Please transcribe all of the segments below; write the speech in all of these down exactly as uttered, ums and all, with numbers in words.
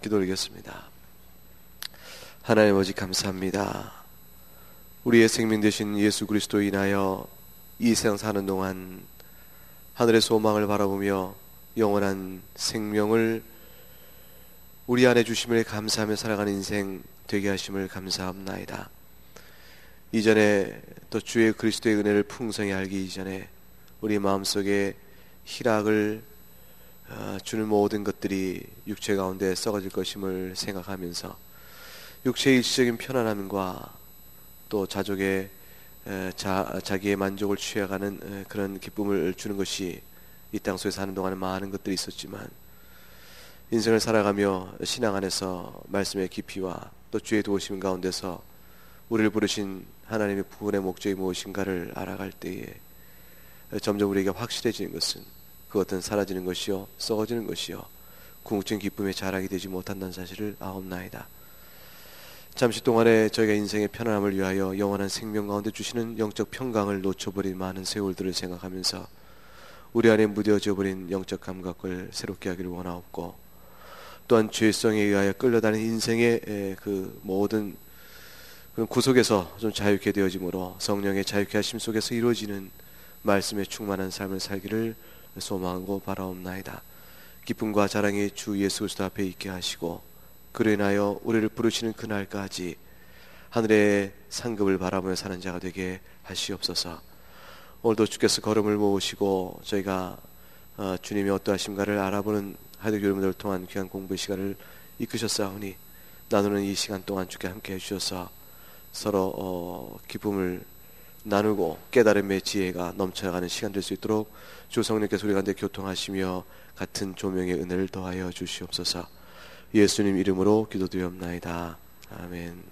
기도드리겠습니다. 하나님 아버지 감사합니다. 우리의 생명 되신 예수 그리스도 인하여 이 세상 사는 동안 하늘의 소망을 바라보며 영원한 생명을 우리 안에 주심을 감사하며 살아가는 인생 되게 하심을 감사합나이다. 이전에 또 주의 그리스도의 은혜를 풍성히 알기 이전에 우리 마음속에 희락을 주는 모든 것들이 육체 가운데 썩어질 것임을 생각하면서 육체의 일시적인 편안함과 또 자족의 자, 자기의 만족을 취해가는 그런 기쁨을 주는 것이 이 땅 속에 사는 동안에 많은 것들이 있었지만, 인생을 살아가며 신앙 안에서 말씀의 깊이와 또 주의 도우심 가운데서 우리를 부르신 하나님의 구원의 목적이 무엇인가를 알아갈 때에 점점 우리에게 확실해지는 것은 그것은 사라지는 것이요 썩어지는 것이요 궁극적인 기쁨의 자락이 되지 못한다는 사실을 아옵나이다. 잠시 동안에 저희가 인생의 편안함을 위하여 영원한 생명 가운데 주시는 영적 평강을 놓쳐버린 많은 세월들을 생각하면서 우리 안에 무뎌져 버린 영적 감각을 새롭게 하기를 원하옵고, 또한 죄성에 의하여 끌려다니는 인생의 그 모든 그런 구속에서 좀 자유케 되어짐으로 성령의 자유케 하심 속에서 이루어지는 말씀에 충만한 삶을 살기를 소망하고 바라옵나이다. 기쁨과 자랑이 주 예수 그리스도 앞에 있게 하시고, 그로 인하여 우리를 부르시는 그날까지 하늘의 상급을 바라보며 사는 자가 되게 하시옵소서. 오늘도 주께서 걸음을 모으시고 저희가 어, 주님의 어떠하심가를 알아보는 하이드 교회분들을 통한 귀한 공부의 시간을 이끄셨사오니, 나누는 이 시간 동안 주께 함께 해주셔서 서로 어, 기쁨을 나누고 깨달음의 지혜가 넘쳐가는 시간 될 수 있도록 주 성령께서 우리 가운데 교통하시며 같은 조명의 은혜를 더하여 주시옵소서. 예수님 이름으로 기도드리옵나이다. 아멘.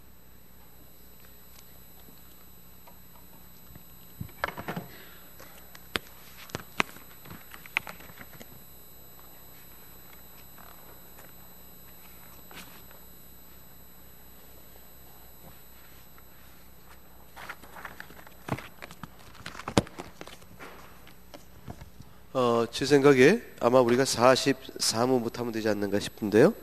어, 제 생각에 아마 우리가 사십사 문부터 하면 되지 않는가 싶은데요.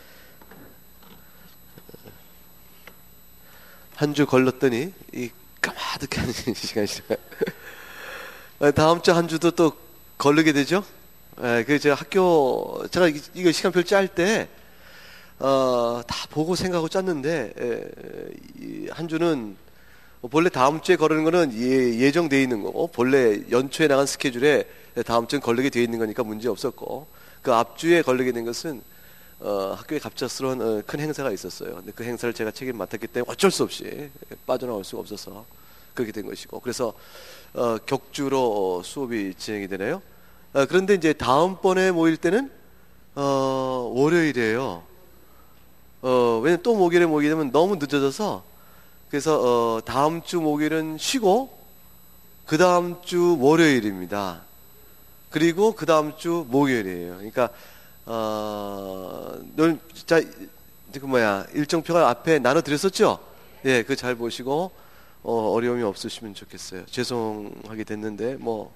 한 주 걸렀더니 이 까마득한 시간이죠. 다음 주 한 주도 또 걸르게 되죠. 예, 그 제가 학교 제가 이거 시간표 짤 때 어, 다 보고 생각하고 짰는데 예, 한 주는 본래 다음 주에 거르는 거는 예, 예정되어 있는 거고, 본래 연초에 나간 스케줄에 다음 주에 걸리게 되어 있는 거니까 문제 없었고, 그 앞주에 걸리게 된 것은 어, 학교에 갑작스러운 어, 큰 행사가 있었어요. 근데 그 행사를 제가 책임 맡았기 때문에 어쩔 수 없이 빠져나올 수가 없어서 그렇게 된 것이고, 그래서 어, 격주로 수업이 진행이 되네요. 어, 그런데 이제 다음번에 모일 때는 어, 월요일이에요. 어, 왜냐면 또 목요일에 모이게 되면 너무 늦어져서, 그래서 어, 다음 주 목요일은 쉬고 그 다음 주 월요일입니다. 그리고 그 다음 주 목요일이에요. 그러니까 어, 늘 진짜 그 뭐야 일정표가 앞에 나눠 드렸었죠. 예, 그 잘 보시고 어, 어려움이 없으시면 좋겠어요. 죄송하게 됐는데 뭐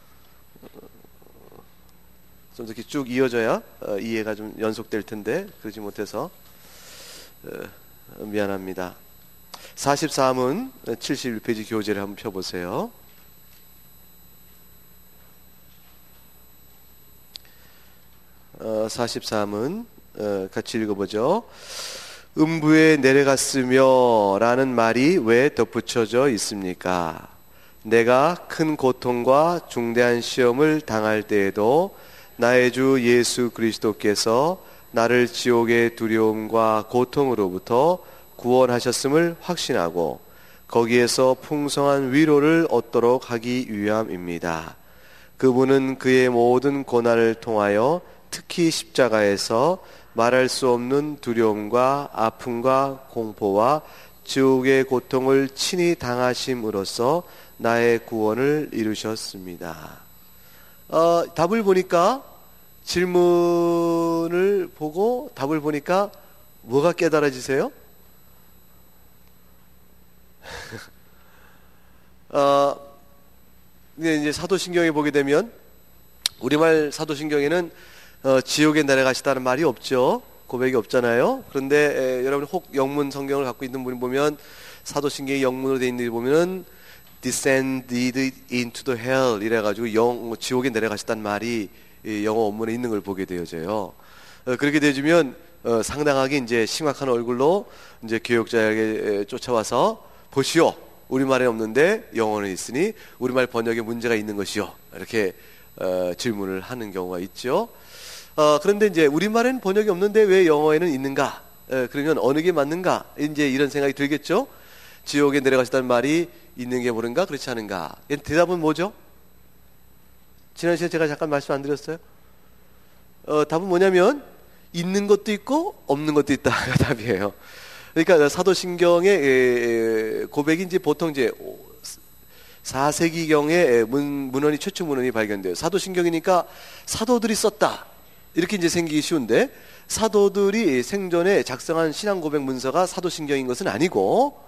좀 이렇게 쭉 이어져야 어, 이해가 좀 연속될 텐데 그러지 못해서 어, 미안합니다. 사십사 문 칠십일 페이지 교재를 한번 펴보세요. 어, 사십사 문 어, 같이 읽어보죠. 음부에 내려갔으며 라는 말이 왜 덧붙여져 있습니까? 내가 큰 고통과 중대한 시험을 당할 때에도 나의 주 예수 그리스도께서 나를 지옥의 두려움과 고통으로부터 구원하셨음을 확신하고 거기에서 풍성한 위로를 얻도록 하기 위함입니다. 그분은 그의 모든 고난을 통하여 특히 십자가에서 말할 수 없는 두려움과 아픔과 공포와 지옥의 고통을 친히 당하심으로써 나의 구원을 이루셨습니다. 어, 답을 보니까, 질문을 보고 답을 보니까 뭐가 깨달아지세요? 어, 이제 사도신경에 보게 되면, 우리말 사도신경에는 어, 지옥에 내려가시다는 말이 없죠. 고백이 없잖아요. 그런데 에, 여러분 혹 영문 성경을 갖고 있는 분이 보면 사도신경이 영문으로 되어 있는 데 보면은 descended into the hell 이래가지고 영, 지옥에 내려가셨다는 말이 영어 원문에 있는 걸 보게 되어져요. 어, 그렇게 되어지면 어, 상당하게 이제 심각한 얼굴로 이제 교역자에게 쫓아와서 보시오, 우리말에 없는데 영어는 있으니 우리말 번역에 문제가 있는 것이요, 이렇게 어, 질문을 하는 경우가 있죠. 어, 그런데 이제 우리말에는 번역이 없는데 왜 영어에는 있는가? 에, 그러면 어느 게 맞는가? 이제 이런 생각이 들겠죠. 지옥에 내려가셨다는 말이 있는 게 옳은가 그렇지 않은가? 대답은 뭐죠? 지난 시간에 제가 잠깐 말씀 안 드렸어요? 어, 답은 뭐냐면 있는 것도 있고 없는 것도 있다가 답이에요. 그러니까 사도신경의 고백이 이제 보통 이제 사 세기경에 문, 문헌이 최초 문헌이 발견돼요. 사도신경이니까 사도들이 썼다 이렇게 이제 생기기 쉬운데, 사도들이 생전에 작성한 신앙 고백 문서가 사도신경인 것은 아니고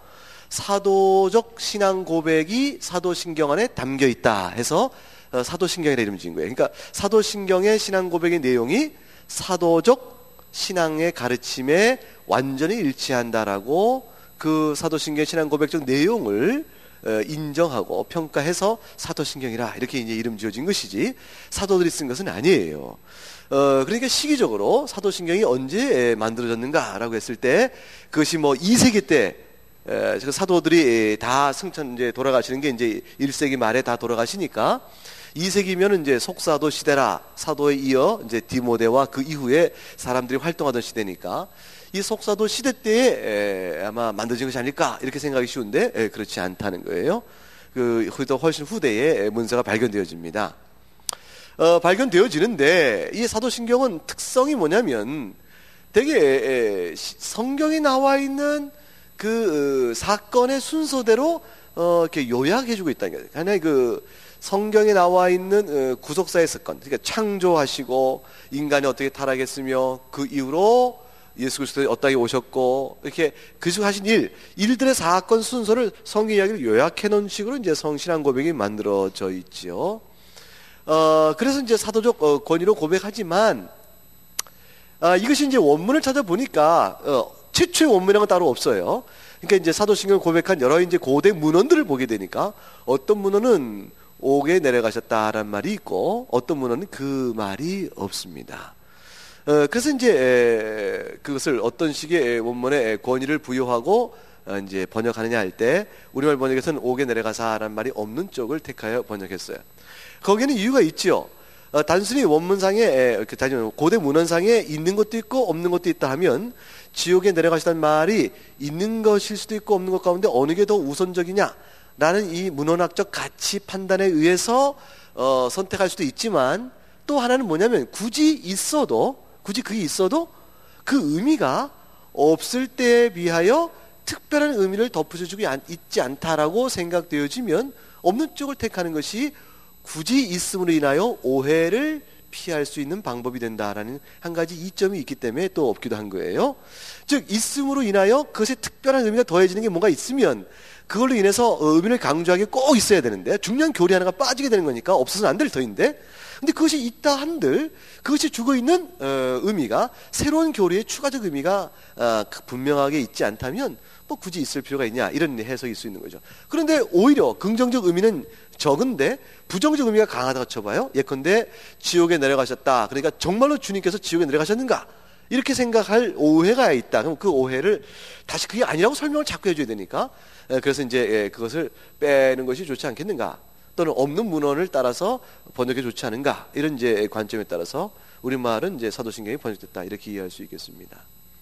사도적 신앙 고백이 사도신경 안에 담겨 있다 해서 사도신경이라 이름 지은 거예요. 그러니까 사도신경의 신앙 고백의 내용이 사도적 신앙의 가르침에 완전히 일치한다라고 그 사도신경 신앙 고백적 내용을 인정하고 평가해서 사도신경이라 이렇게 이제 이름 지어진 것이지 사도들이 쓴 것은 아니에요. 어, 그러니까 시기적으로 사도신경이 언제 만들어졌는가라고 했을 때 그것이 뭐 이 세기 때 에, 사도들이 다 승천 이제 돌아가시는 게 이제 일 세기 말에 다 돌아가시니까 이 세기면 이제 속사도 시대라, 사도에 이어 이제 디모데와 그 이후에 사람들이 활동하던 시대니까 이 속사도 시대 때에 에, 아마 만들어진 것이 아닐까 이렇게 생각이 쉬운데 에, 그렇지 않다는 거예요. 그 훨씬 후대에 문서가 발견되어집니다. 어, 발견되어지는데 이 사도신경은 특성이 뭐냐면 되게 에, 성경에 나와 있는 그 사건의 순서대로 어, 이렇게 요약해주고 있다는 거예요. 하나의 그 성경에 나와 있는 어, 구속사의 사건, 그러니까 창조하시고 인간이 어떻게 타락했으며 그 이후로 예수 그리스도가 어떻게 오셨고 이렇게 그리고 하신 일, 일들의 사건 순서를 성경 이야기를 요약해 놓은 식으로 이제 성신앙 고백이 만들어져 있죠. 어, 그래서 이제 사도적 어, 권위로 고백하지만 아, 이것이 이제 원문을 찾아보니까 어, 최초의 원문이라는 건 따로 없어요. 그러니까 이제 사도신경을 고백한 여러 이제 고대 문헌들을 보게 되니까 어떤 문헌은 옥에 내려가셨다라는 말이 있고 어떤 문헌은 그 말이 없습니다. 어, 그래서 이제 에, 그것을 어떤 식의 원문에 권위를 부여하고 어, 이제 번역하느냐 할 때 우리말 번역에서는 옥에 내려가사라는 말이 없는 쪽을 택하여 번역했어요. 거기에는 이유가 있죠. 어, 단순히 원문상에 에, 고대 문헌상에 있는 것도 있고 없는 것도 있다 하면 지옥에 내려가시다는 말이 있는 것일 수도 있고 없는 것 가운데 어느 게 더 우선적이냐 라는 이 문헌학적 가치 판단에 의해서 어, 선택할 수도 있지만 또 하나는 뭐냐면 굳이 있어도 굳이 그게 있어도 그 의미가 없을 때에 비하여 특별한 의미를 덧붙여주고 있지 않다라고 생각되어지면 없는 쪽을 택하는 것이 굳이 있음으로 인하여 오해를 피할 수 있는 방법이 된다라는 한 가지 이점이 있기 때문에 또 없기도 한 거예요. 즉 있음으로 인하여 그것에 특별한 의미가 더해지는 게 뭔가 있으면 그걸로 인해서 의미를 강조하기 꼭 있어야 되는데 중요한 교리 하나가 빠지게 되는 거니까 없어서는 안 될 터인데, 근데 그것이 있다 한들 그것이 주고 있는 어, 의미가 새로운 교리의 추가적 의미가 어, 분명하게 있지 않다면 뭐 굳이 있을 필요가 있냐 이런 해석일 수 있는 거죠. 그런데 오히려 긍정적 의미는 적은데 부정적 의미가 강하다고 쳐봐요. 예컨대 지옥에 내려가셨다, 그러니까 정말로 주님께서 지옥에 내려가셨는가 이렇게 생각할 오해가 있다. 그럼 그 오해를 다시 그게 아니라고 설명을 자꾸 해줘야 되니까 그래서 이제 그것을 빼는 것이 좋지 않겠는가, 또는 없는 문헌을 따라서 번역이 좋지 않은가, 이런 이제 관점에 따라서 우리말은 이제 사도신경이 번역됐다 이렇게 이해할 수 있겠습니다.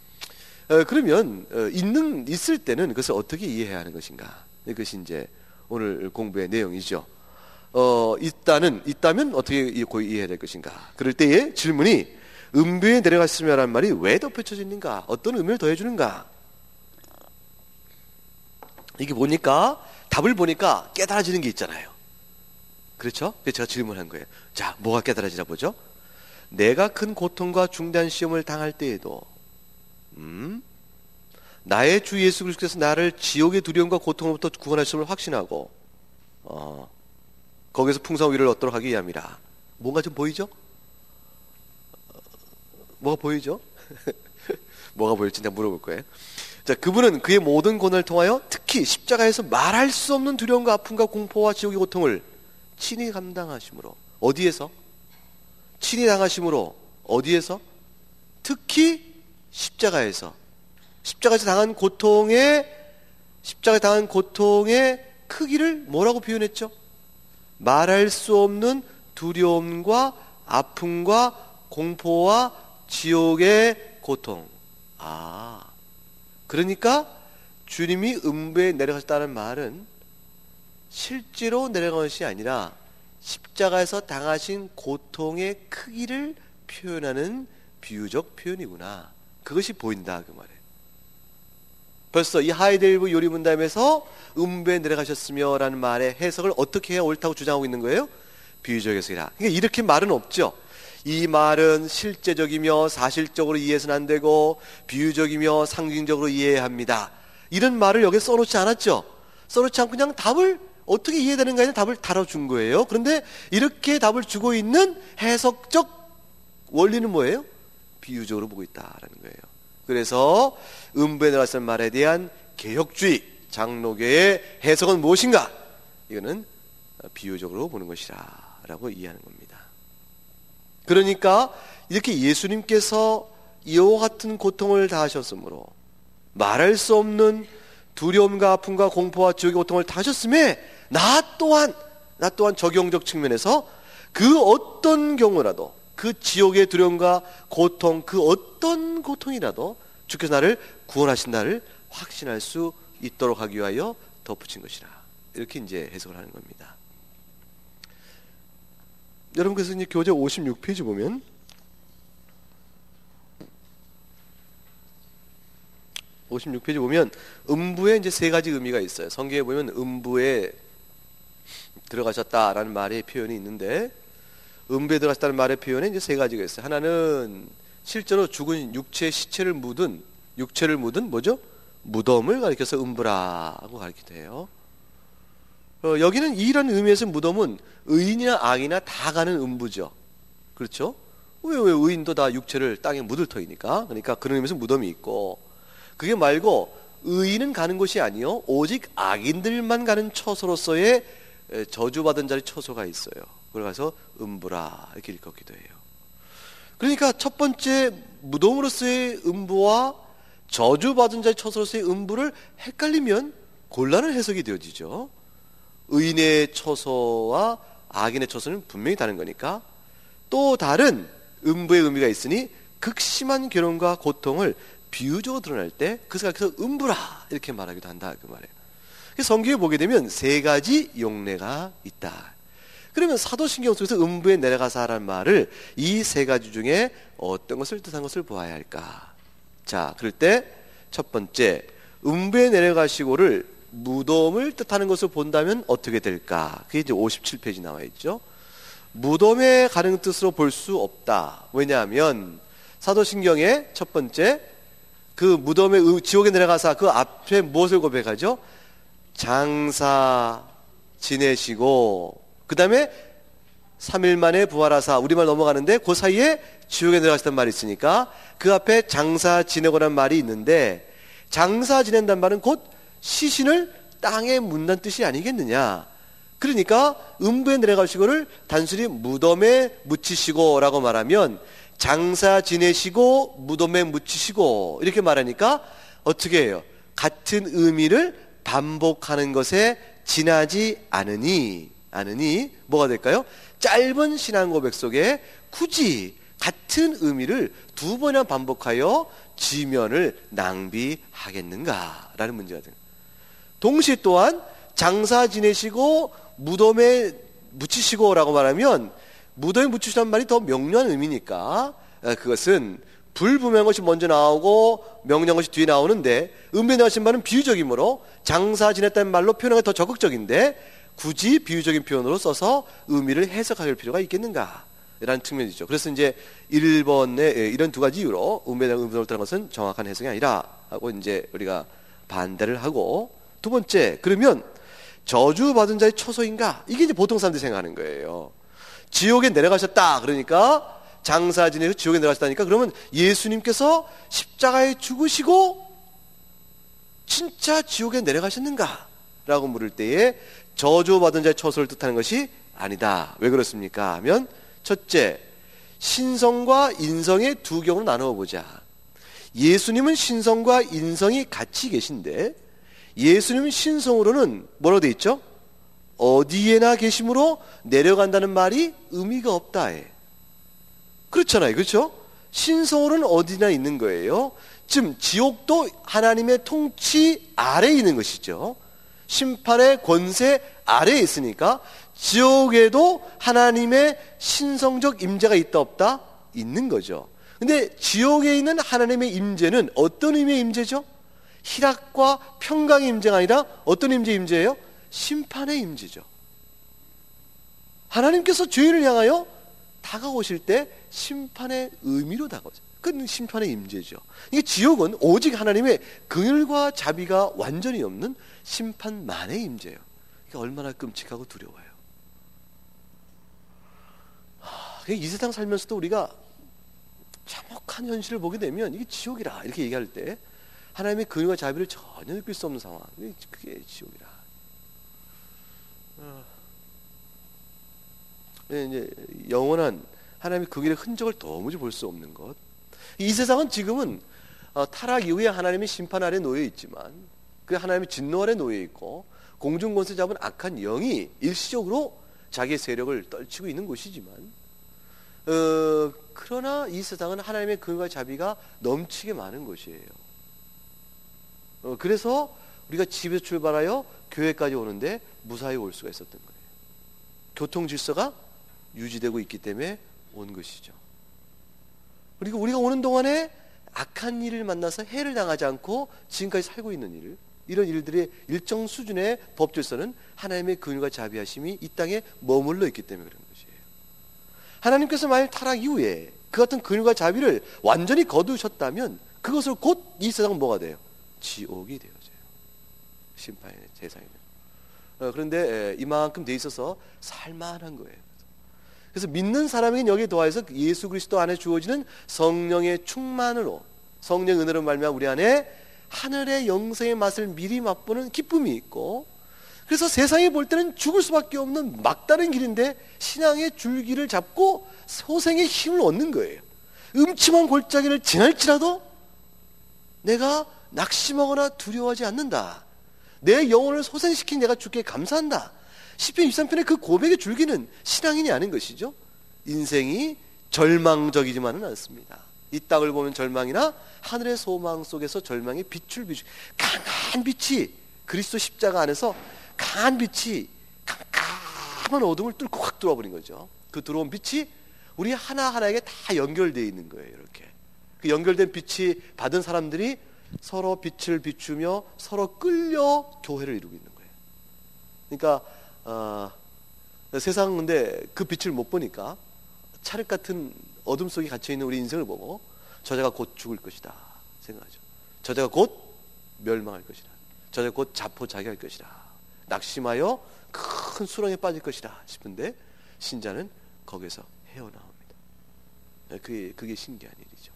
어, 그러면 어, 있는 있을 때는 그것을 어떻게 이해해야 하는 것인가, 이것이 이제 오늘 공부의 내용이죠. 어, 있다는 있다면 어떻게 이해해야 될 것인가. 그럴 때의 질문이 음부에 내려갔으며라는 말이 왜 덧붙여지는가, 어떤 의미를 더해주는가. 이게 보니까 답을 보니까 깨달아지는 게 있잖아요. 그렇죠? 그래서 제가 질문한 거예요. 자, 뭐가 깨달아지나 보죠. 내가 큰 고통과 중대한 시험을 당할 때에도 음? 나의 주 예수 그리스도께서 나를 지옥의 두려움과 고통으로부터 구원하심을 확신하고 어, 거기서 풍성한 위를 얻도록 하기 위함이라. 뭔가 좀 보이죠? 어, 뭐가 보이죠? 뭐가 보일지 내가 물어볼 거예요. 자, 그분은 그의 모든 고난을 통하여 특히 십자가에서 말할 수 없는 두려움과 아픔과 공포와 지옥의 고통을 친히 감당하심으로, 어디에서? 친히 당하심으로, 어디에서? 특히 십자가에서. 십자가에서 당한 고통의 십자가에 당한 고통의 크기를 뭐라고 표현했죠? 말할 수 없는 두려움과 아픔과 공포와 지옥의 고통. 아, 그러니까 주님이 음부에 내려가셨다는 말은 실제로 내려간 것이 아니라 십자가에서 당하신 고통의 크기를 표현하는 비유적 표현이구나. 그것이 보인다 그 말이에요. 벌써 이 하이델베르크 요리문답에서 음부에 내려가셨으며 라는 말의 해석을 어떻게 해야 옳다고 주장하고 있는 거예요? 비유적 해석이라. 그러니까 이렇게 말은 없죠. 이 말은 실제적이며 사실적으로 이해해서는 안 되고 비유적이며 상징적으로 이해해야 합니다. 이런 말을 여기에 써놓지 않았죠. 써놓지 않고 그냥 답을 어떻게 이해되는가에 대한 답을 달아준 거예요. 그런데 이렇게 답을 주고 있는 해석적 원리는 뭐예요? 비유적으로 보고 있다라는 거예요. 그래서 음부에 내려갔다는 말에 대한 개혁주의 장로교의 해석은 무엇인가? 이거는 비유적으로 보는 것이라 라고 이해하는 겁니다. 그러니까 이렇게 예수님께서 이와 같은 고통을 당하셨으므로 말할 수 없는 두려움과 아픔과 공포와 지옥의 고통을 당하셨음에 나 또한 나 또한 적용적 측면에서 그 어떤 경우라도 그 지옥의 두려움과 고통, 그 어떤 고통이라도 주께서 나를 구원하신다를 확신할 수 있도록 하기 위하여 덧붙인 것이라. 이렇게 이제 해석을 하는 겁니다. 여러분, 그래서 이제 교재 오십육 페이지 보면 오십육 페이지 보면 음부에 이제 세 가지 의미가 있어요. 성경에 보면 음부에 들어가셨다라는 말의 표현이 있는데, 음부에 들어갔다는 말의 표현에 이제 세 가지가 있어요. 하나는 실제로 죽은 육체의 시체를 묻은 육체를 묻은 뭐죠? 무덤을 가리켜서 음부라고 가리키도 해요. 어, 여기는 이런 의미에서 무덤은 의인이나 악이나 다 가는 음부죠. 그렇죠? 왜, 왜 의인도 다 육체를 땅에 묻을 터이니까. 그러니까 그런 의미에서 무덤이 있고, 그게 말고 의인은 가는 곳이 아니요 오직 악인들만 가는 처소로서의 저주받은 자리 처소가 있어요. 그래서 음부라 이렇게 읽었기도 해요. 그러니까 첫 번째 무덤으로서의 음부와 저주받은 자의 처소로서의 음부를 헷갈리면 곤란한 해석이 되어지죠. 의인의 처소와 악인의 처소는 분명히 다른 거니까. 또 다른 음부의 의미가 있으니 극심한 괴로움과 고통을 비유적으로 드러낼 때 그래서 음부라 이렇게 말하기도 한다 그 말이에요. 성경에 보게 되면 세 가지 용례가 있다. 그러면 사도신경 속에서 음부에 내려가사라는 말을 이 세 가지 중에 어떤 것을 뜻한 것을 보아야 할까? 자, 그럴 때 첫 번째, 음부에 내려가시고를 무덤을 뜻하는 것을 본다면 어떻게 될까? 그게 이제 오십칠 페이지 나와 있죠. 무덤에 가는 뜻으로 볼 수 없다. 왜냐하면 사도신경의 첫 번째, 그 무덤에 지옥에 내려가사 그 앞에 무엇을 고백하죠? 장사 지내시고 그 다음에 삼 일 만에 부활하사, 우리말 넘어가는데 그 사이에 지옥에 내려가셨단 말이 있으니까 그 앞에 장사 지내고라는 말이 있는데, 장사 지낸다는 말은 곧 시신을 땅에 묻는 뜻이 아니겠느냐. 그러니까 음부에 내려가시고를 단순히 무덤에 묻히시고 라고 말하면 장사 지내시고 무덤에 묻히시고 이렇게 말하니까 어떻게 해요? 같은 의미를 반복하는 것에 지나지 않으니 않으니 뭐가 될까요? 짧은 신앙 고백 속에 굳이 같은 의미를 두 번이나 반복하여 지면을 낭비하겠는가라는 문제가 됩니다. 동시에 또한 장사 지내시고 무덤에 묻히시고라고 말하면 무덤에 묻히시라는 말이 더 명료한 의미니까 그것은 불분명한 것이 먼저 나오고 명료한 것이 뒤에 나오는데, 음부에 내려가신 말은 비유적이므로 장사 지냈다는 말로 표현하기가 더 적극적인데 굳이 비유적인 표현으로 써서 의미를 해석할 필요가 있겠는가 라는 측면이죠. 그래서 이제 일 번에 이런 두 가지 이유로 음부에 내려가는 것은 정확한 해석이 아니라 하고 이제 우리가 반대를 하고, 두 번째, 그러면 저주받은 자의 처소인가? 이게 이제 보통 사람들이 생각하는 거예요. 지옥에 내려가셨다 그러니까 장사 지내서 지옥에 내려가셨다니까, 그러면 예수님께서 십자가에 죽으시고 진짜 지옥에 내려가셨는가? 라고 물을 때에 저주받은 자의 처소를 뜻하는 것이 아니다. 왜 그렇습니까? 하면 첫째, 신성과 인성의 두 경우로 나누어 보자. 예수님은 신성과 인성이 같이 계신데 예수님은 신성으로는 뭐라고 되어 있죠? 어디에나 계심으로 내려간다는 말이 의미가 없다. 그렇잖아요. 그렇죠? 신성으로는 어디나 있는 거예요. 즉 지옥도 하나님의 통치 아래에 있는 것이죠. 심판의 권세 아래에 있으니까 지옥에도 하나님의 신성적 임재가 있다 없다? 있는 거죠. 근데 지옥에 있는 하나님의 임재는 어떤 의미의 임재죠? 희락과 평강의 임재가 아니라 어떤 임재 임재예요? 심판의 임재죠. 하나님께서 죄인을 향하여 다가오실 때 심판의 의미로 다가오죠. 그건 심판의 임재죠. 이게 지옥은 오직 하나님의 긍휼과 자비가 완전히 없는 심판만의 임재예요. 이게 얼마나 끔찍하고 두려워요. 하, 이 세상 살면서도 우리가 참혹한 현실을 보게 되면 이게 지옥이라 이렇게 얘기할 때 하나님의 긍휼과 자비를 전혀 느낄 수 없는 상황, 그게 지옥이라. 어. 이제 영원한 하나님의 긍휼의 흔적을 도무지 볼 수 없는 것. 이 세상은 지금은 타락 이후에 하나님의 심판 아래 놓여 있지만 그 하나님의 진노 아래 놓여 있고 공중 권세 잡은 악한 영이 일시적으로 자기의 세력을 떨치고 있는 곳이지만 어, 그러나 이 세상은 하나님의 긍휼과 자비가 넘치게 많은 곳이에요. 어, 그래서 우리가 집에서 출발하여 교회까지 오는데 무사히 올 수가 있었던 거예요. 교통 질서가 유지되고 있기 때문에 온 것이죠. 그리고 우리가 오는 동안에 악한 일을 만나서 해를 당하지 않고 지금까지 살고 있는 일, 이런 일들의 일정 수준의 법 질서는 하나님의 긍휼과 자비하심이 이 땅에 머물러 있기 때문에 그런 것이에요. 하나님께서 만일 타락 이후에 그 같은 긍휼과 자비를 완전히 거두셨다면 그것을 곧 이 세상은 뭐가 돼요? 지옥이 되어져요. 심판의 세상이면. 어, 그런데 이만큼 돼 있어서 살만한 거예요. 그래서 믿는 사람에게는 여기에 더해서 예수 그리스도 안에 주어지는 성령의 충만으로, 성령 은혜로 말미암아 우리 안에 하늘의 영생의 맛을 미리 맛보는 기쁨이 있고, 그래서 세상이 볼 때는 죽을 수밖에 없는 막다른 길인데 신앙의 줄기를 잡고 소생의 힘을 얻는 거예요. 음침한 골짜기를 지날지라도 내가 낙심하거나 두려워하지 않는다. 내 영혼을 소생시킨 내가 주께 감사한다. 시편 이십삼 편의 그 고백의 줄기는 신앙인이 아닌 것이죠. 인생이 절망적이지만은 않습니다. 이 땅을 보면 절망이나 하늘의 소망 속에서 절망의 빛을 비추, 강한 빛이 그리스도 십자가 안에서 강한 빛이 깜깜한 어둠을 뚫고 확 들어와 버린 거죠. 그 들어온 빛이 우리 하나하나에게 다 연결되어 있는 거예요. 이렇게 그 연결된 빛이 받은 사람들이 서로 빛을 비추며 서로 끌려 교회를 이루고 있는 거예요. 그러니까 어, 세상 근데 그 빛을 못 보니까 찰흙 같은 어둠 속에 갇혀있는 우리 인생을 보고 저자가 곧 죽을 것이다 생각하죠. 저자가 곧 멸망할 것이다. 저자가 곧 자포자기할 것이다. 낙심하여 큰 수렁에 빠질 것이다 싶은데 신자는 거기서 헤어나옵니다. 그게, 그게 신기한 일이죠.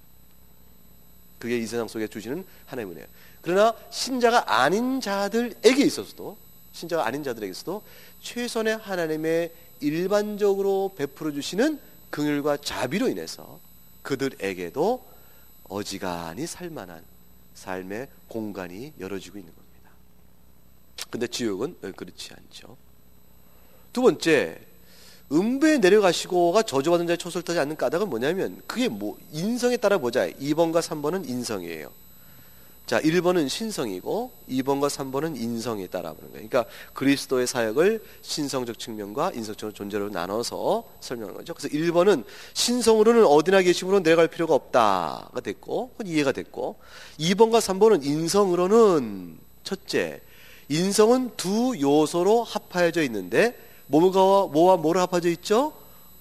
그게 이 세상 속에 주시는 하나님의 은혜예요. 그러나 신자가 아닌 자들에게 있어서도, 신자가 아닌 자들에게서도 최선의 하나님의 일반적으로 베풀어 주시는 긍휼과 자비로 인해서 그들에게도 어지간히 살만한 삶의 공간이 열어지고 있는 겁니다. 근데 지옥은 그렇지 않죠. 두 번째, 음부에 내려가시고가 저주받은 자의 처소를 타지 않는 까닭은 뭐냐면 그게 뭐 인성에 따라 보자. 이 번과 삼 번은 인성이에요. 자, 일 번은 신성이고 이 번과 삼 번은 인성에 따라 보는 거예요. 그러니까 그리스도의 사역을 신성적 측면과 인성적 존재로 나눠서 설명하는 거죠. 그래서 일 번은 신성으로는 어디나 계심으로 내려갈 필요가 없다가 됐고, 그건 이해가 됐고, 이 번과 삼 번은 인성으로는 첫째, 인성은 두 요소로 합하여져 있는데 몸과 뭐와 뭐로 합하여 있죠?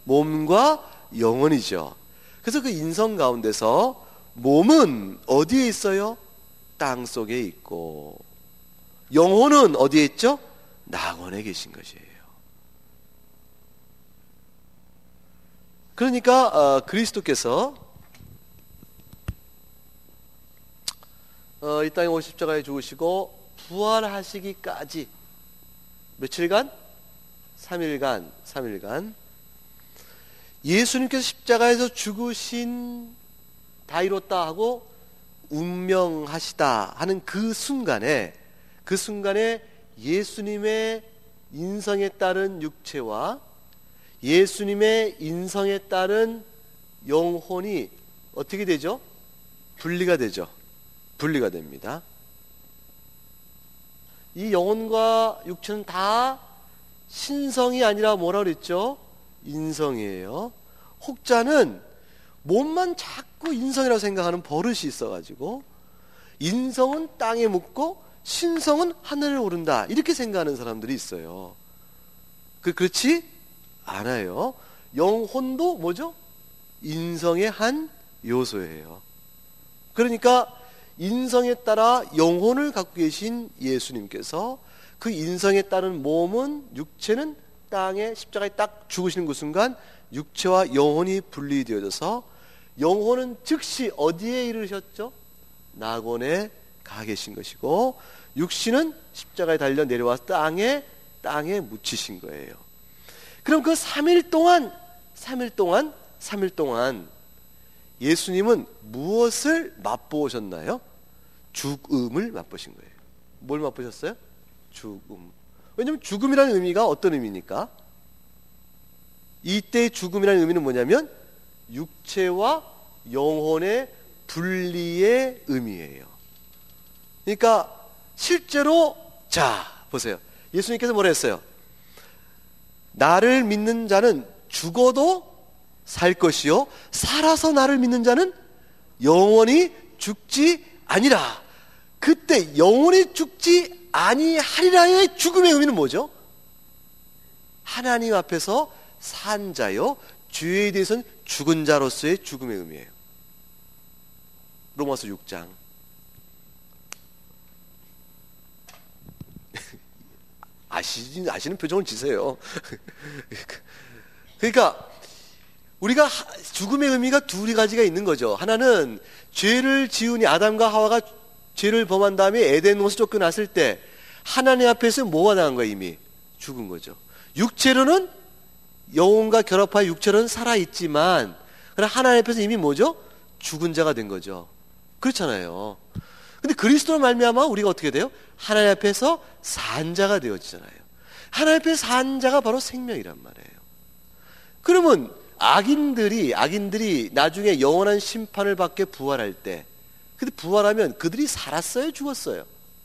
몸과 영혼이죠. 그래서 그 인성 가운데서 몸은 어디에 있어요? 땅 속에 있고, 영혼은 어디에 있죠? 낙원에 계신 것이에요. 그러니까 어, 그리스도께서 어, 이 땅에 오십 십자가에 죽으시고 부활하시기까지 며칠간? 삼 일간, 삼 일간 예수님께서 십자가에서 죽으신 다 이뤘다 하고 운명하시다 하는 그 순간에 그 순간에 예수님의 인성에 따른 육체와 예수님의 인성에 따른 영혼이 어떻게 되죠? 분리가 되죠. 분리가 됩니다. 이 영혼과 육체는 다 신성이 아니라 뭐라 그랬죠? 인성이에요. 혹자는 몸만 자꾸 인성이라고 생각하는 버릇이 있어가지고 인성은 땅에 묻고 신성은 하늘을 오른다 이렇게 생각하는 사람들이 있어요. 그 그렇지 않아요. 영혼도 뭐죠? 인성의 한 요소예요. 그러니까 인성에 따라 영혼을 갖고 계신 예수님께서 그 인성에 따른 몸은 육체는 땅에 십자가에 딱 죽으시는 그 순간 육체와 영혼이 분리되어져서 영혼은 즉시 어디에 이르셨죠? 낙원에 가 계신 것이고 육신은 십자가에 달려 내려와서 땅에 땅에 묻히신 거예요. 그럼 그 삼 일 동안 삼 일 동안 삼 일 동안 예수님은 무엇을 맛보셨나요? 죽음을 맛보신 거예요. 뭘 맛보셨어요? 죽음. 왜냐하면 죽음이라는 의미가 어떤 의미입니까? 이때 죽음이라는 의미는 뭐냐면 육체와 영혼의 분리의 의미예요. 그러니까 실제로 자 보세요. 예수님께서 뭐라 했어요? 나를 믿는 자는 죽어도 살 것이요 살아서 나를 믿는 자는 영원히 죽지 아니라. 그때 영원히 죽지 아니하리라의 죽음의 의미는 뭐죠? 하나님 앞에서 산 자요 죄에 대해서는 죽은 자로서의 죽음의 의미예요. 로마서 육 장. 아시, 아시는 표정을 지세요. 그러니까 우리가 죽음의 의미가 두 가지가 있는 거죠. 하나는 죄를 지으니 아담과 하와가 죄를 범한 다음에 에덴으로서 쫓겨났을 때 하나님 앞에서 뭐가 당한 거야? 이미 죽은 거죠. 육체로는 영혼과 결합하여 육체로는 살아있지만 그러나 하나님 앞에서 이미 뭐죠? 죽은 자가 된 거죠. 그렇잖아요. 근데 그리스도로 말미암아 우리가 어떻게 돼요? 하나님 앞에서 산 자가 되어지잖아요. 하나님 앞에 산 자가 바로 생명이란 말이에요. 그러면 악인들이 악인들이 나중에 영원한 심판을 받게 부활할 때, 근데 부활하면 그들이 살았어요, 죽었어요?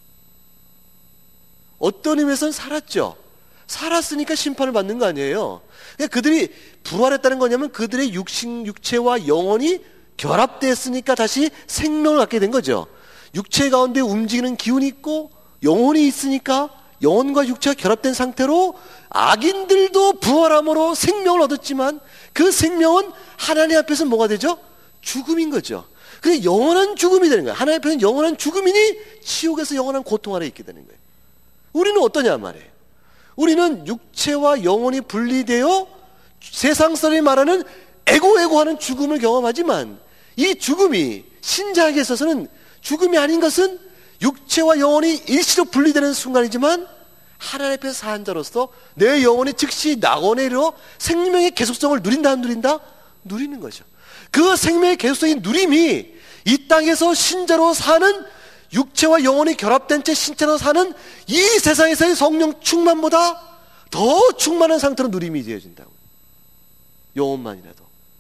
어떤 의미에서는 살았죠. 살았으니까 심판을 받는 거 아니에요. 그러니까 그들이 부활했다는 거냐면 그들의 육신, 육체와 영혼이 결합됐으니까 다시 생명을 갖게 된 거죠. 육체 가운데 움직이는 기운이 있고 영혼이 있으니까 영혼과 육체가 결합된 상태로 악인들도 부활함으로 생명을 얻었지만 그 생명은 하나님 앞에서 뭐가 되죠? 죽음인 거죠. 그게 영원한 죽음이 되는 거예요. 하나님 앞에서는 영원한 죽음이니 지옥에서 영원한 고통 아래 있게 되는 거예요. 우리는 어떠냐 말이에요. 우리는 육체와 영혼이 분리되어 세상 사람이 말하는 에고에고하는 죽음을 경험하지만 이 죽음이 신자에게 있어서는 죽음이 아닌 것은 육체와 영혼이 일시로 분리되는 순간이지만 하나님 앞에서 산 자로서 내 영혼이 즉시 낙원에 이르러 생명의 계속성을 누린다 안 누린다? 누리는 거죠. 그 생명의 계속성의 누림이 이 땅에서 신자로 사는 육체와 영혼이 결합된 채 신자로 사는 이 세상에서의 성령 충만보다 더 충만한 상태로 누림이 되어진다고. 영혼만이라도.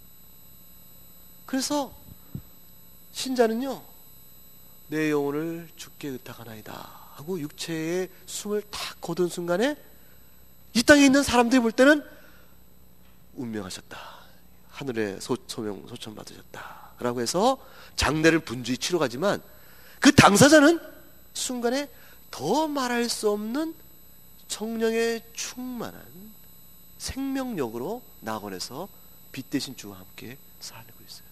그래서 신자는요, 내 영혼을 주께 의탁하나이다 하고 육체의 숨을 탁 거둔 순간에 이 땅에 있는 사람들이 볼 때는 운명하셨다, 하늘에 소, 소명 소천 받으셨다 라고 해서 장례를 분주히 치러 가지만 그 당사자는 순간에 더 말할 수 없는 성령의 충만한 생명력으로 낙원에서 빛 대신 주와 함께 살고 있어요.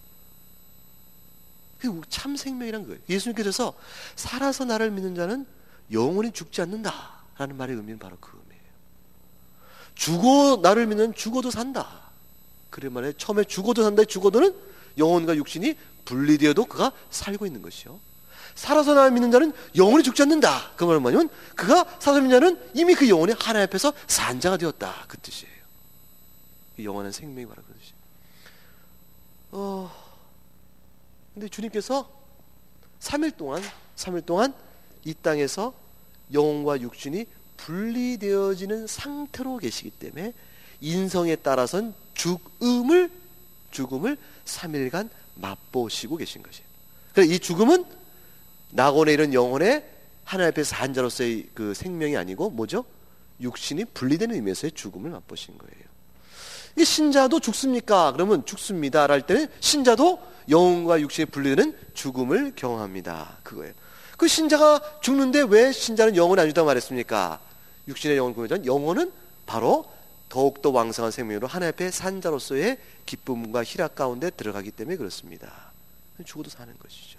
그게 참 생명이란 거예요. 예수님께서 살아서 나를 믿는 자는 영원히 죽지 않는다 라는 말의 의미는 바로 그 의미예요. 죽어 나를 믿는 죽어도 산다. 그래 말해 처음에 죽어도 산다. 죽어도는 영혼과 육신이 분리되어도 그가 살고 있는 것이요. 살아서 나를 믿는 자는 영원히 죽지 않는다. 그 말은 뭐냐면 그가 살아서 믿는 자는 이미 그 영혼이 하나님 앞에서 산 자가 되었다. 그 뜻이에요. 이 영원한 생명이 바로 그런 뜻이에요. 어, 근데 주님께서 삼 일 동안 삼 일 동안 이 땅에서 영혼과 육신이 분리되어지는 상태로 계시기 때문에 인성에 따라서는 죽음을 죽음을 삼 일간 맛보시고 계신 것이에요. 그래서 이 죽음은 낙원에 이른 영혼의 하나님 앞에서 산 자로서의 그 생명이 아니고 뭐죠? 육신이 분리되는 의미에서의 죽음을 맛보신 거예요. 이 신자도 죽습니까? 그러면 죽습니다. 할 때는 신자도 영혼과 육신이 분리되는 죽음을 경험합니다. 그거예요. 그 신자가 죽는데 왜 신자는 영혼이 안 죽다고 말했습니까? 육신의 영혼을 구하자면 영혼은 바로 더욱더 왕성한 생명으로 하나님 앞에 산 자로서의 기쁨과 희락 가운데 들어가기 때문에 그렇습니다. 죽어도 사는 것이죠.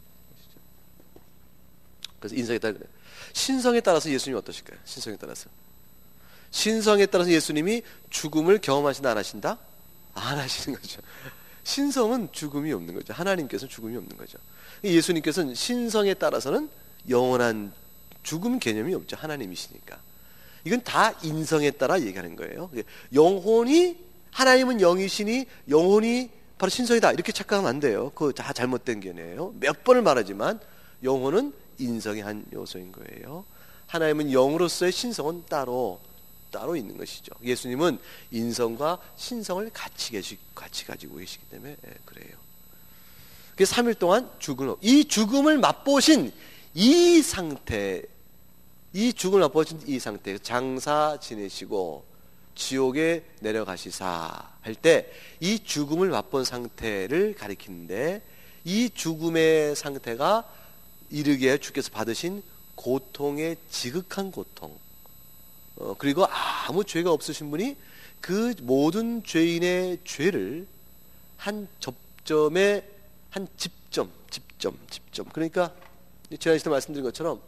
그래서 인성에 따라 신성에 따라서 예수님이 어떠실까요? 신성에 따라서 신성에 따라서 예수님이 죽음을 경험하신다 안 하신다? 안 하시는 거죠. 신성은 죽음이 없는 거죠. 하나님께서는 죽음이 없는 거죠. 예수님께서는 신성에 따라서는 영원한 죽음 개념이 없죠. 하나님이시니까. 이건 다 인성에 따라 얘기하는 거예요. 영혼이 하나님은 영이시니 영혼이 바로 신성이다 이렇게 착각하면 안 돼요. 그거 다 잘못된 개념이에요. 몇 번을 말하지만 영혼은 인성의 한 요소인 거예요. 하나님은 영으로서의 신성은 따로 따로 있는 것이죠. 예수님은 인성과 신성을 같이 계시 같이 가지고 계시기 때문에 예, 그래요. 그래서 삼 일 동안 죽음을 이 죽음을 맛보신 이 상태, 이 죽음을 맛보신 이 상태, 장사 지내시고 지옥에 내려가시사 할 때 이 죽음을 맛본 상태를 가리키는데 이 죽음의 상태가 이르기에 주께서 받으신 고통의 지극한 고통, 어, 그리고 아무 죄가 없으신 분이 그 모든 죄인의 죄를 한 접점에 한 집점, 집점, 집점. 그러니까 지난 시간에 말씀드린 것처럼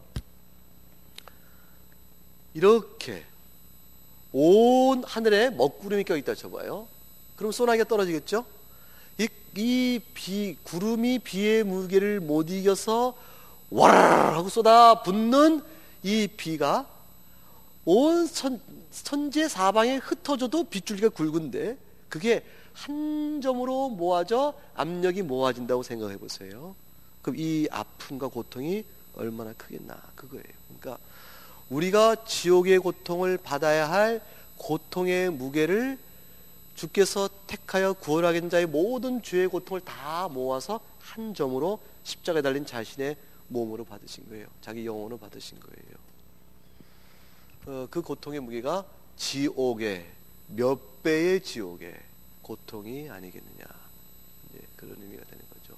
이렇게 온 하늘에 먹구름이 껴있다 쳐봐요. 그럼 소나기가 떨어지겠죠? 이, 이 비, 구름이 비의 무게를 못 이겨서 와르르 하고 쏟아 붓는 이 비가 온 천, 천지 사방에 흩어져도 빗줄기가 굵은데 그게 한 점으로 모아져 압력이 모아진다고 생각해 보세요. 그럼 이 아픔과 고통이 얼마나 크겠나 그거예요. 그러니까 우리가 지옥의 고통을 받아야 할 고통의 무게를 주께서 택하여 구원하겠는 자의 모든 죄의 고통을 다 모아서 한 점으로 십자가에 달린 자신의 몸으로 받으신 거예요. 자기 영혼으로 받으신 거예요. 어, 그 고통의 무게가 지옥의 몇 배의 지옥의 고통이 아니겠느냐. 이제 그런 의미가 되는 거죠.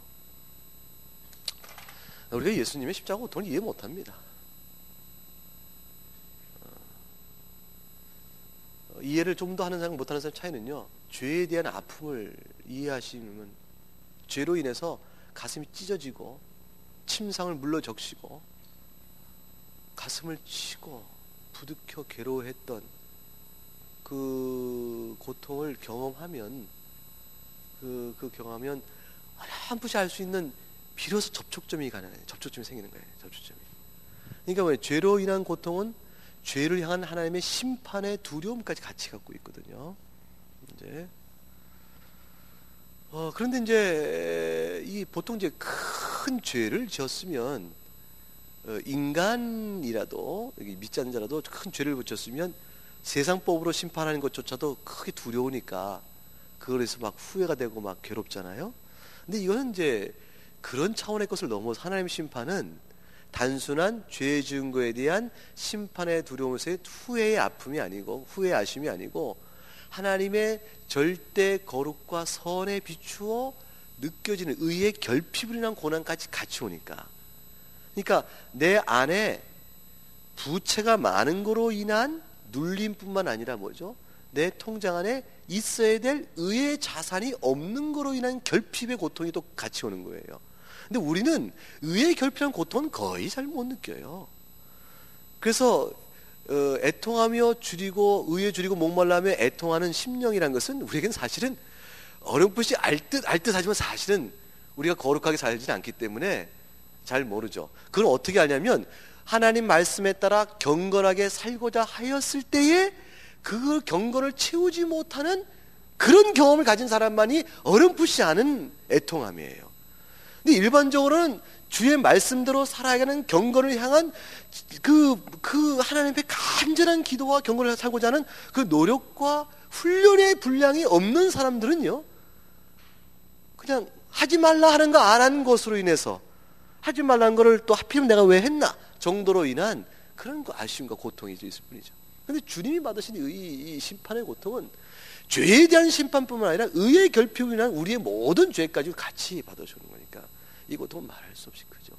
우리가 예수님의 십자가 고통을 이해 못합니다. 어, 이해를 좀 더 하는 사람 못하는 사람 차이는요. 죄에 대한 아픔을 이해하시면 죄로 인해서 가슴이 찢어지고 침상을 물러 적시고 가슴을 치고 부득혀 괴로워했던 그 고통을 경험하면 그, 그 경험하면 한풋이 알 수 있는 비로소 접촉점이 가능해요. 접촉점이 생기는 거예요. 접촉점이. 그러니까 왜 죄로 인한 고통은 죄를 향한 하나님의 심판의 두려움까지 같이 갖고 있거든요. 이제 어, 그런데 이제 이 보통 이제 큰 죄를 지었으면 어, 인간이라도 여기 믿지 않는 자라도 큰 죄를 붙였으면 세상법으로 심판하는 것조차도 크게 두려우니까 그거에서 막 후회가 되고 막 괴롭잖아요. 근데 이거는 이제 그런 차원의 것을 넘어서 하나님의 심판은 단순한 죄 지은 거에 대한 심판의 두려움에서의 후회의 아픔이 아니고 후회의 아쉬움이 아니고 하나님의 절대 거룩과 선에 비추어 느껴지는 의의 결핍을 인한 고난까지 같이 오니까, 그러니까 내 안에 부채가 많은 거로 인한 눌림뿐만 아니라 뭐죠? 내 통장 안에 있어야 될 의의 자산이 없는 거로 인한 결핍의 고통이 또 같이 오는 거예요. 근데 우리는 의의 결핍한 고통은 거의 잘 못 느껴요. 그래서 어, 애통하며 줄이고 의에 줄이고 목말라하며 애통하는 심령이란 것은 우리에게는 사실은 어렴풋이 알듯 알듯 하지만 사실은 우리가 거룩하게 살지는 않기 때문에 잘 모르죠. 그걸 어떻게 하냐면 하나님 말씀에 따라 경건하게 살고자 하였을 때에 그 경건을 채우지 못하는 그런 경험을 가진 사람만이 어렴풋이 아는 애통함이에요. 근데 일반적으로는 주의 말씀대로 살아가는 경건을 향한 그, 그 하나님 앞에 간절한 기도와 경건을 살고자 하는 그 노력과 훈련의 분량이 없는 사람들은요, 그냥 하지 말라 하는 거 안 하는 것으로 인해서 하지 말라는 거를 또 하필이면 내가 왜 했나 정도로 인한 그런 거 아쉬움과 고통이 있을 뿐이죠. 근데 주님이 받으신 이, 이 심판의 고통은 죄에 대한 심판뿐만 아니라 의의 결핍으로 인한 우리의 모든 죄까지 같이 받아주는 거니까 이 고통은 말할 수 없이 크죠.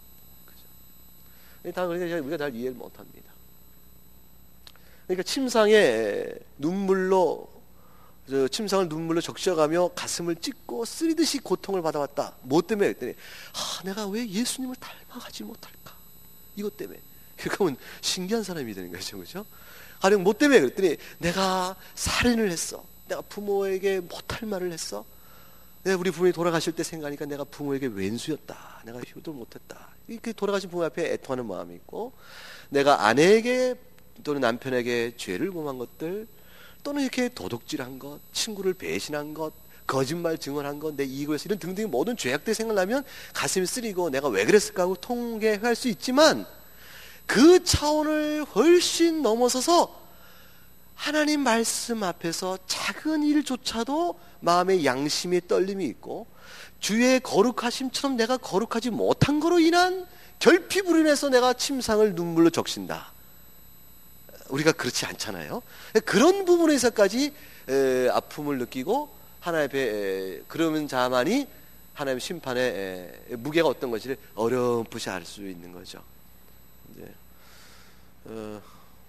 그죠? 다 우리가, 우리가 잘 이해를 못합니다. 그러니까 침상에 눈물로 저 침상을 눈물로 적셔가며 가슴을 찢고 쓰리듯이 고통을 받아왔다. 뭐 때문에? 그랬더니 아, 내가 왜 예수님을 닮아가지 못할까? 이것 때문에. 그러면 신기한 사람이 되는 거죠, 그렇죠? 가령 뭐 때문에? 그랬더니 내가 살인을 했어. 내가 부모에게 못할 말을 했어. 내가 우리 부모님이 돌아가실 때 생각하니까 내가 부모에게 왼수였다. 내가 효도를 못했다. 이렇게 돌아가신 부모 앞에 애통하는 마음이 있고, 내가 아내에게 또는 남편에게 죄를 범한 것들, 또는 이렇게 도둑질한 것, 친구를 배신한 것, 거짓말 증언한 것, 내 이익을 위해서 이런 등등의 모든 죄악들 생각나면 가슴이 쓰리고 내가 왜 그랬을까 하고 통계할 수 있지만, 그 차원을 훨씬 넘어서서 하나님 말씀 앞에서 작은 일조차도 마음의 양심의 떨림이 있고 주의 거룩하심처럼 내가 거룩하지 못한 거로 인한 결핍으로 인해서 내가 침상을 눈물로 적신다. 우리가 그렇지 않잖아요. 그런 부분에서까지 에, 아픔을 느끼고 하나님 앞에 에, 그러면 자만이 하나님 심판의 에, 무게가 어떤 것인지를 어렴풋이 알 수 있는 거죠. 이제, 어,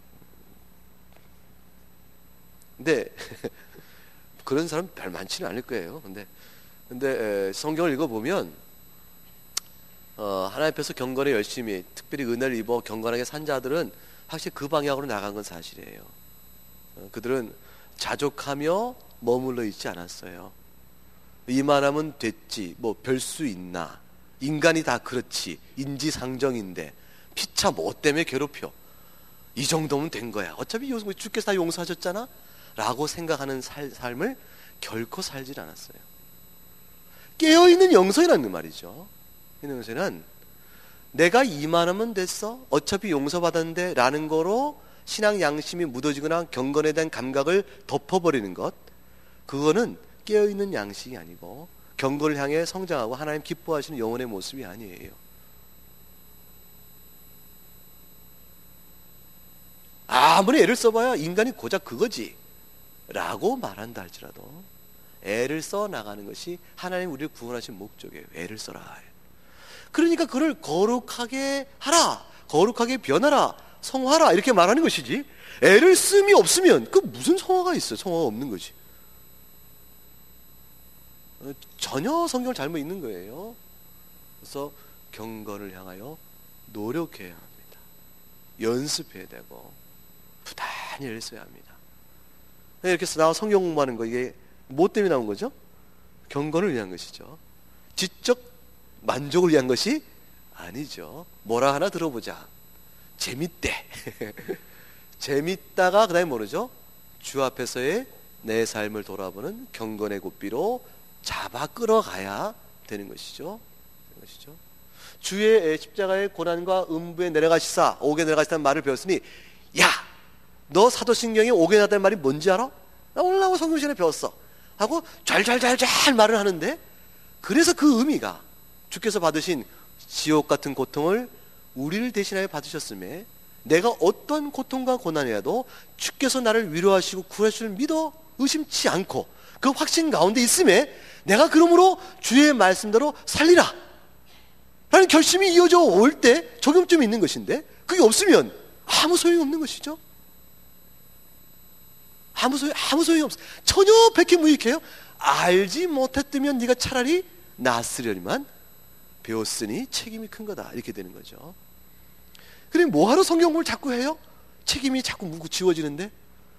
근데 그런 사람 별 많지는 않을 거예요. 근데 근데 에, 성경을 읽어보면 어, 하나님 앞에서 경건에 열심히 특별히 은혜를 입어 경건하게 산 자들은 확실히 그 방향으로 나간 건 사실이에요. 어, 그들은 자족하며 머물러 있지 않았어요. 이만하면 됐지, 뭐 별 수 있나, 인간이 다 그렇지, 인지상정인데 피차 뭐 때문에 괴롭혀, 이 정도면 된 거야, 어차피 주께서 다 용서하셨잖아 라고 생각하는 살, 삶을 결코 살질 않았어요. 깨어있는 영성이라는 말이죠. 이 영성은 내가 이만하면 됐어, 어차피 용서받았는데 라는 거로 신앙 양심이 묻어지거나 경건에 대한 감각을 덮어버리는 것, 그거는 깨어있는 양식이 아니고 경건을 향해 성장하고 하나님 기뻐하시는 영혼의 모습이 아니에요. 아무리 애를 써봐야 인간이 고작 그거지 라고 말한다 할지라도 애를 써 나가는 것이 하나님 우리를 구원하신 목적이에요. 애를 써라. 그러니까 그를 거룩하게 하라, 거룩하게 변하라, 성화하라 이렇게 말하는 것이지, 애를 씀이 없으면 그 무슨 성화가 있어요? 성화가 없는 거지. 전혀 성경을 잘못 읽는 거예요. 그래서 경건을 향하여 노력해야 합니다. 연습해야 되고 부단히 애를 써야 합니다. 이렇게 해서 나와 성경 공부하는 거, 이게 뭐 때문에 나온 거죠? 경건을 위한 것이죠. 지적 만족을 위한 것이 아니죠. 뭐라 하나 들어보자, 재밌대. 재밌다가 그 다음에 모르죠, 주 앞에서의 내 삶을 돌아보는 경건의 고삐로 잡아 끌어가야 되는 것이죠. 되는 것이죠. 주의 십자가의 고난과 음부에 내려가시사 옥에 내려가시다는 말을 배웠으니, 야, 너 사도신경에 옥에 나다는 말이 뭔지 알아? 나 오늘 나하고 성경 시간에 배웠어 하고 잘잘잘잘 말을 하는데, 그래서 그 의미가 주께서 받으신 지옥 같은 고통을 우리를 대신하여 받으셨음에 내가 어떤 고통과 고난이라도 주께서 나를 위로하시고 구하실 줄 믿어 의심치 않고 그 확신 가운데 있음에 내가 그러므로 주의 말씀대로 살리라 라는 결심이 이어져 올 때 적용점이 있는 것인데, 그게 없으면 아무 소용이 없는 것이죠. 아무 소용, 아무 소용이 없어. 전혀 백해무익해요. 알지 못했다면 네가 차라리 낫으려니만 배웠으니 책임이 큰 거다, 이렇게 되는 거죠. 그럼 뭐하러 성경 공부를 자꾸 해요? 책임이 자꾸 묻고 지워지는데?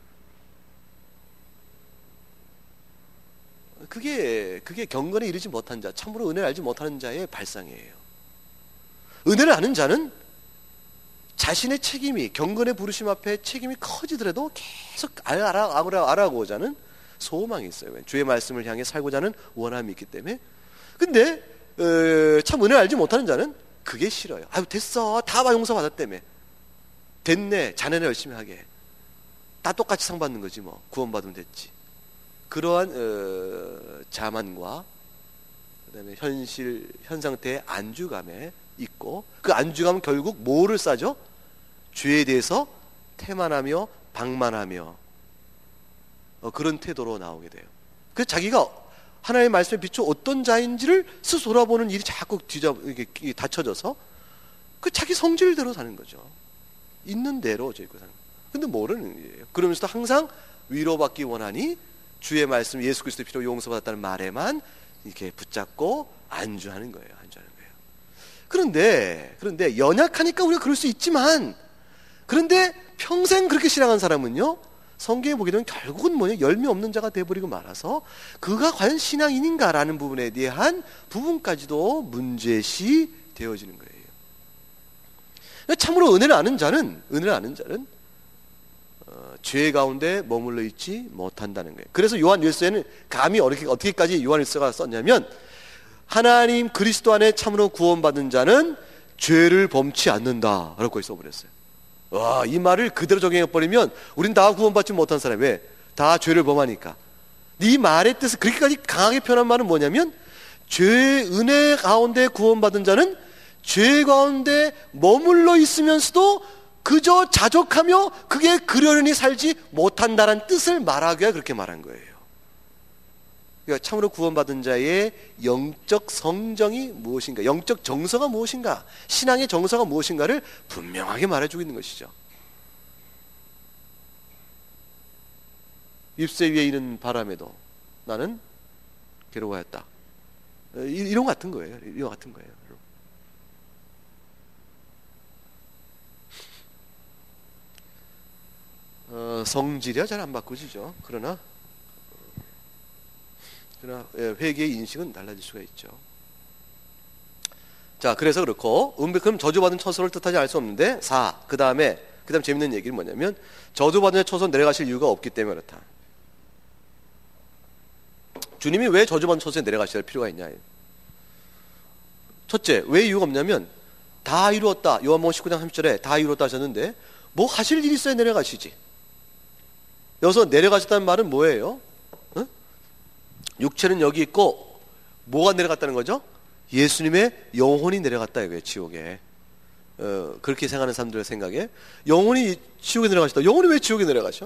그게 그게 경건에 이르지 못한 자, 참으로 은혜를 알지 못하는 자의 발상이에요. 은혜를 아는 자는 자신의 책임이, 경건의 부르심 앞에 책임이 커지더라도 계속 알아, 알아, 알아, 알아가고자 하는 소망이 있어요. 주의 말씀을 향해 살고자 하는 원함이 있기 때문에. 근데 어, 참 은혜를 알지 못하는 자는 그게 싫어요. 아유 됐어, 다 용서 받았다며. 됐네, 자네는 열심히 하게. 다 똑같이 상 받는 거지 뭐. 구원받으면 됐지. 그러한 어, 자만과 그다음에 현실 현 상태의 안주감에 있고, 그 안주감은 결국 뭐를 싸죠? 죄에 대해서 태만하며 방만하며 어, 그런 태도로 나오게 돼요. 그래서 자기가 하나님의 말씀에 비춰 어떤 자인지를 스스로 돌아보는 일이 자꾸 뒤져 이게 닫혀져서 그 자기 성질대로 사는 거죠. 있는 대로 저 있고 사는. 근데 모르는 일이에요. 그러면서도 항상 위로받기 원하니 주의 말씀, 예수 그리스도의 피로 용서받았다는 말에만 이렇게 붙잡고 안주하는 거예요. 안주하는 거예요. 그런데 그런데 연약하니까 우리가 그럴 수 있지만, 그런데 평생 그렇게 신앙한 사람은요, 성경에 보게 되면 결국은 뭐냐, 열매 없는 자가 되어버리고 말아서 그가 과연 신앙인인가라는 부분에 대한 부분까지도 문제시 되어지는 거예요. 참으로 은혜를 아는 자는 은혜를 아는 자는 어, 죄 가운데 머물러 있지 못한다는 거예요. 그래서 요한 일서에는 감히 어떻게, 어떻게까지 요한 일서가 썼냐면, 하나님 그리스도 안에 참으로 구원받은 자는 죄를 범치 않는다 라고 써버렸어요. 와, 이 말을 그대로 적용해버리면 우린 다 구원받지 못한 사람. 왜? 다 죄를 범하니까. 이 말의 뜻을 그렇게까지 강하게 표현한 말은 뭐냐면, 죄, 은혜 가운데 구원받은 자는 죄 가운데 머물러 있으면서도 그저 자족하며 그게 그러려니 살지 못한다는 뜻을 말하기에 그렇게 말한 거예요. 그러니까 참으로 구원받은 자의 영적 성정이 무엇인가, 영적 정서가 무엇인가, 신앙의 정서가 무엇인가를 분명하게 말해주고 있는 것이죠. 잎새 위에 있는 바람에도 나는 괴로워했다. 이런 것 같은 거예요. 이런 것 같은 거예요. 어, 성질이야 잘 안 바꾸지죠. 그러나 그러나 회개의 인식은 달라질 수가 있죠. 자, 그래서 그렇고, 음, 그럼 저주받은 처소를 뜻하지 않을 수 없는데, 사, 그 다음에 그 다음 재밌는 얘기는 뭐냐면, 저주받은 처소 내려가실 이유가 없기 때문에 그렇다. 주님이 왜 저주받은 처소에 내려가셔야 할 필요가 있냐. 첫째, 왜 이유가 없냐면, 다 이루었다. 요한복음 십구 장 삼십 절에 다 이루었다 하셨는데, 뭐 하실 일이 있어야 내려가시지. 여기서 내려가셨다는 말은 뭐예요? 어? 육체는 여기 있고 뭐가 내려갔다는 거죠? 예수님의 영혼이 내려갔다 이거예요. 지옥에. 어, 그렇게 생각하는 사람들의 생각에 영혼이 지옥에 내려가셨다. 영혼이 왜 지옥에 내려가셔?